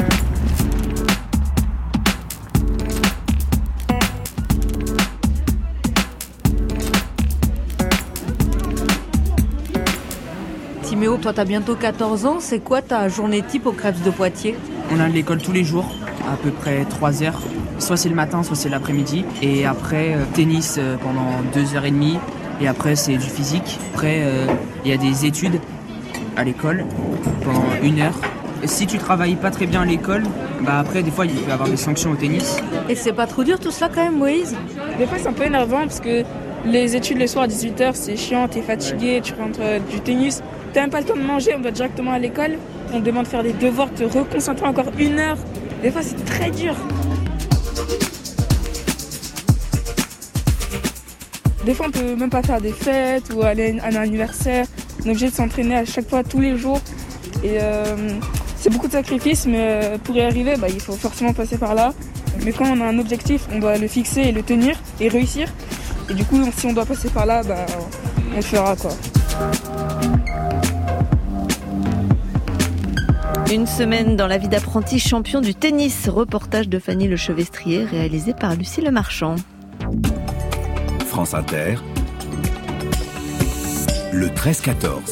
Timéo, toi, t'as bientôt quatorze ans. C'est quoi ta journée type au Crêpes de Poitiers ? On a de l'école tous les jours, à peu près trois heures. Soit c'est le matin, soit c'est l'après-midi. Et après, euh, tennis euh, pendant deux heures et demie. Et après, c'est du physique. Après, euh, il y a des études à l'école pendant une heure. Et si tu travailles pas très bien à l'école, bah après, des fois, il peut y avoir des sanctions au tennis. Et c'est pas trop dur tout ça quand même, Moïse ? Des fois, c'est un peu énervant parce que les études le soir à dix-huit heures, c'est chiant, t'es fatigué, tu rentres euh, du tennis. T'as même pas le temps de manger, on va directement à l'école. On te demande de faire des devoirs, te reconcentrer encore une heure. Des fois, c'est très dur. Des fois, on peut même pas faire des fêtes ou aller à un anniversaire. On est obligé de s'entraîner à chaque fois, tous les jours. Et euh, c'est beaucoup de sacrifices, mais pour y arriver, bah, il faut forcément passer par là. Mais quand on a un objectif, on doit le fixer et le tenir et réussir. Et du coup, si on doit passer par là, bah, on le fera, quoi. Une semaine dans la vie d'apprenti champion du tennis. Reportage de Fanny Lechevestrier, réalisé par Lucie Lemarchand. France Inter, le treize quatorze.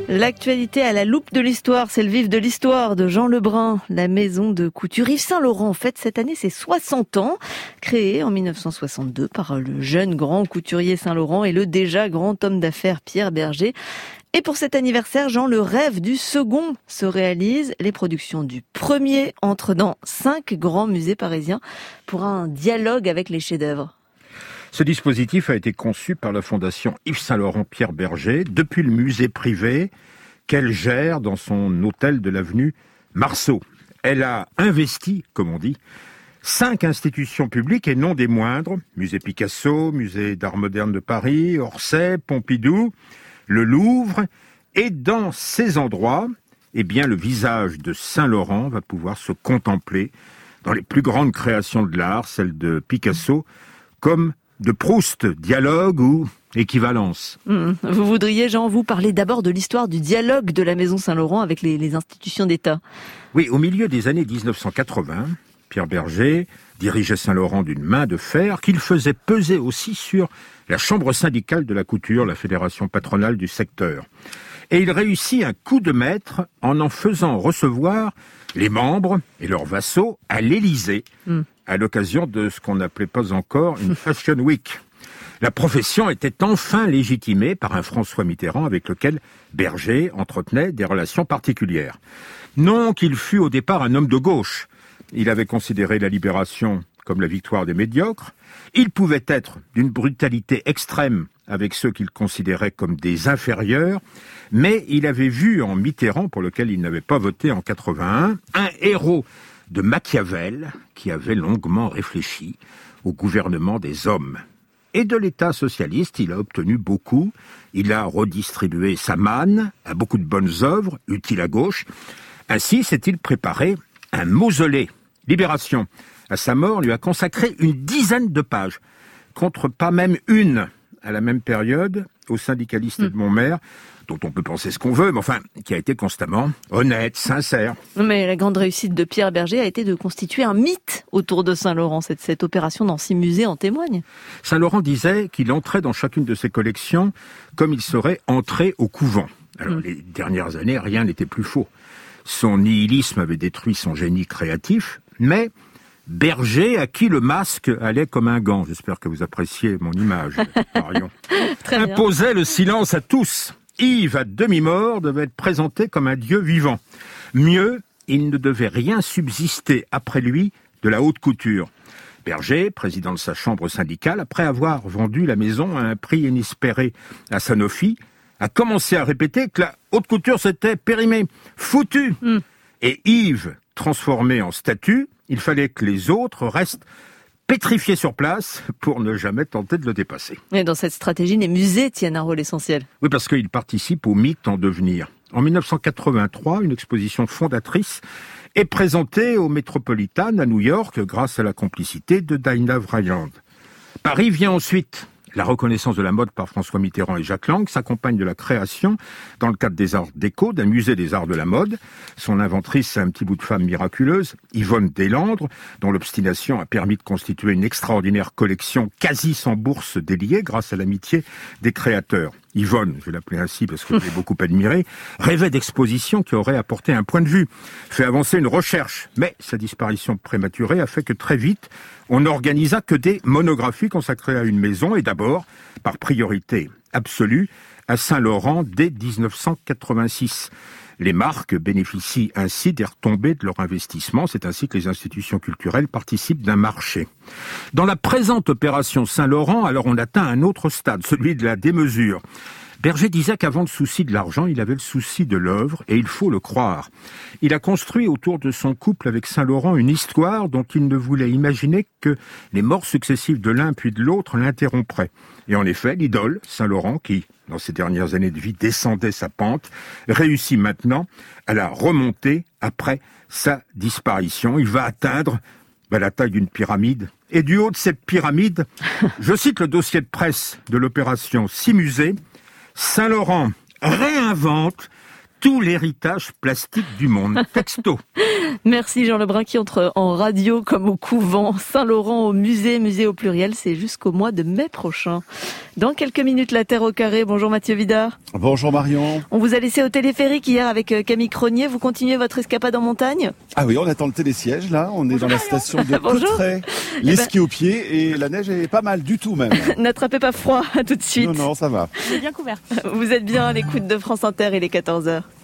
L'actualité à la loupe de l'histoire, c'est le vif de l'histoire de Jean Lebrun. La maison de couture Yves Saint Laurent fête cette année ses soixante ans. Créée en mille neuf cent soixante-deux par le jeune grand couturier Saint Laurent et le déjà grand homme d'affaires Pierre Bergé. Et pour cet anniversaire, Jean, le rêve du second se réalise. Les productions du premier entrent dans cinq grands musées parisiens pour un dialogue avec les chefs-d'œuvre. Ce dispositif a été conçu par la Fondation Yves Saint Laurent Pierre Bergé depuis le musée privé qu'elle gère dans son hôtel de l'avenue Marceau. Elle a investi, comme on dit, cinq institutions publiques et non des moindres. Musée Picasso, Musée d'Art moderne de Paris, Orsay, Pompidou, le Louvre. Et dans ces endroits, eh bien, le visage de Saint Laurent va pouvoir se contempler dans les plus grandes créations de l'art, celles de Picasso, comme de Proust, dialogue ou équivalence. Mmh. Vous voudriez, Jean, vous parler d'abord de l'histoire du dialogue de la Maison Saint-Laurent avec les, les institutions d'État. Oui, au milieu des années dix-neuf cent quatre-vingts, Pierre Bergé dirigeait Saint-Laurent d'une main de fer qu'il faisait peser aussi sur la chambre syndicale de la couture, la fédération patronale du secteur. Et il réussit un coup de maître en en faisant recevoir les membres et leurs vassaux à l'Élysée, mmh. à l'occasion de ce qu'on n'appelait pas encore une Fashion Week. La profession était enfin légitimée par un François Mitterrand avec lequel Bergé entretenait des relations particulières. Non qu'il fût au départ un homme de gauche. Il avait considéré la libération comme la victoire des médiocres. Il pouvait être d'une brutalité extrême avec ceux qu'il considérait comme des inférieurs, mais il avait vu en Mitterrand, pour lequel il n'avait pas voté en quatre-vingt-un, un héros de Machiavel qui avait longuement réfléchi au gouvernement des hommes. Et de l'État socialiste, il a obtenu beaucoup. Il a redistribué sa manne à beaucoup de bonnes œuvres, utiles à gauche. Ainsi s'est-il préparé un mausolée. Libération, à sa mort, lui a consacré une dizaine de pages, contre pas même une à la même période au syndicaliste Edmond Maire, dont on peut penser ce qu'on veut, mais enfin, qui a été constamment honnête, sincère. Mais la grande réussite de Pierre Bergé a été de constituer un mythe autour de Saint-Laurent. Cette, cette opération dans six musées en témoigne. Saint-Laurent disait qu'il entrait dans chacune de ses collections comme il serait entré au couvent. Alors, mmh. les dernières années, rien n'était plus faux. Son nihilisme avait détruit son génie créatif, mais Bergé, à qui le masque allait comme un gant, j'espère que vous appréciez mon image, Marion, imposait le silence à tous. Yves, à demi-mort, devait être présenté comme un dieu vivant. Mieux, il ne devait rien subsister après lui de la haute couture. Bergé, président de sa chambre syndicale, après avoir vendu la maison à un prix inespéré à Sanofi, a commencé à répéter que la haute couture s'était périmée, foutue. Mm. Et Yves, transformé en statue, il fallait que les autres restent pétrifiés sur place pour ne jamais tenter de le dépasser. Et dans cette stratégie, les musées tiennent un rôle essentiel. Oui, parce qu'ils participent au mythe en devenir. En mille neuf cent quatre-vingt-trois, une exposition fondatrice est présentée au Metropolitan à New York grâce à la complicité de Dinah Bryant. Paris vient ensuite. La reconnaissance de la mode par François Mitterrand et Jacques Lang s'accompagne de la création, dans le cadre des Arts Déco, d'un musée des arts de la mode. Son inventrice, un petit bout de femme miraculeuse, Yvonne Deslandres, dont l'obstination a permis de constituer une extraordinaire collection quasi sans bourse déliée grâce à l'amitié des créateurs. Yvonne, je vais l'appeler ainsi parce que je l'ai beaucoup admirée, rêvait d'expositions qui auraient apporté un point de vue, fait avancer une recherche. Mais sa disparition prématurée a fait que très vite, on n'organisa que des monographies consacrées à une maison et d'abord, par priorité absolue, à Saint-Laurent dès dix-neuf cent quatre-vingt-six. Les marques bénéficient ainsi des retombées de leur investissement. C'est ainsi que les institutions culturelles participent d'un marché. Dans la présente opération Saint-Laurent, alors on atteint un autre stade, celui de la démesure. Bergé disait qu'avant le souci de l'argent, il avait le souci de l'œuvre, et il faut le croire. Il a construit autour de son couple avec Saint-Laurent une histoire dont il ne voulait imaginer que les morts successives de l'un puis de l'autre l'interrompraient. Et en effet, l'idole, Saint-Laurent, qui, dans ses dernières années de vie, descendait sa pente, réussit maintenant à la remonter après sa disparition. Il va atteindre bah, la taille d'une pyramide. Et du haut de cette pyramide, je cite le dossier de presse de l'opération Six musées, Saint-Laurent réinvente tout l'héritage plastique du monde. Texto. Merci Jean Lebrun qui entre en radio comme au couvent Saint-Laurent au musée, musée au pluriel, c'est jusqu'au mois de mai prochain. Dans quelques minutes, la Terre au carré. Bonjour Mathieu Vidard. Bonjour Marion. On vous a laissé au téléphérique hier avec Camille Cronier. Vous continuez votre escapade en montagne ? Ah oui, on attend le télésiège là. On est Bonjour dans la station de Cotteret. Les eh ben... skis aux pieds et la neige est pas mal du tout même. N'attrapez pas froid, à tout de suite. Non, non, ça va. Vous êtes bien couvert. Vous êtes bien à l'écoute de France Inter, il est quatorze heures.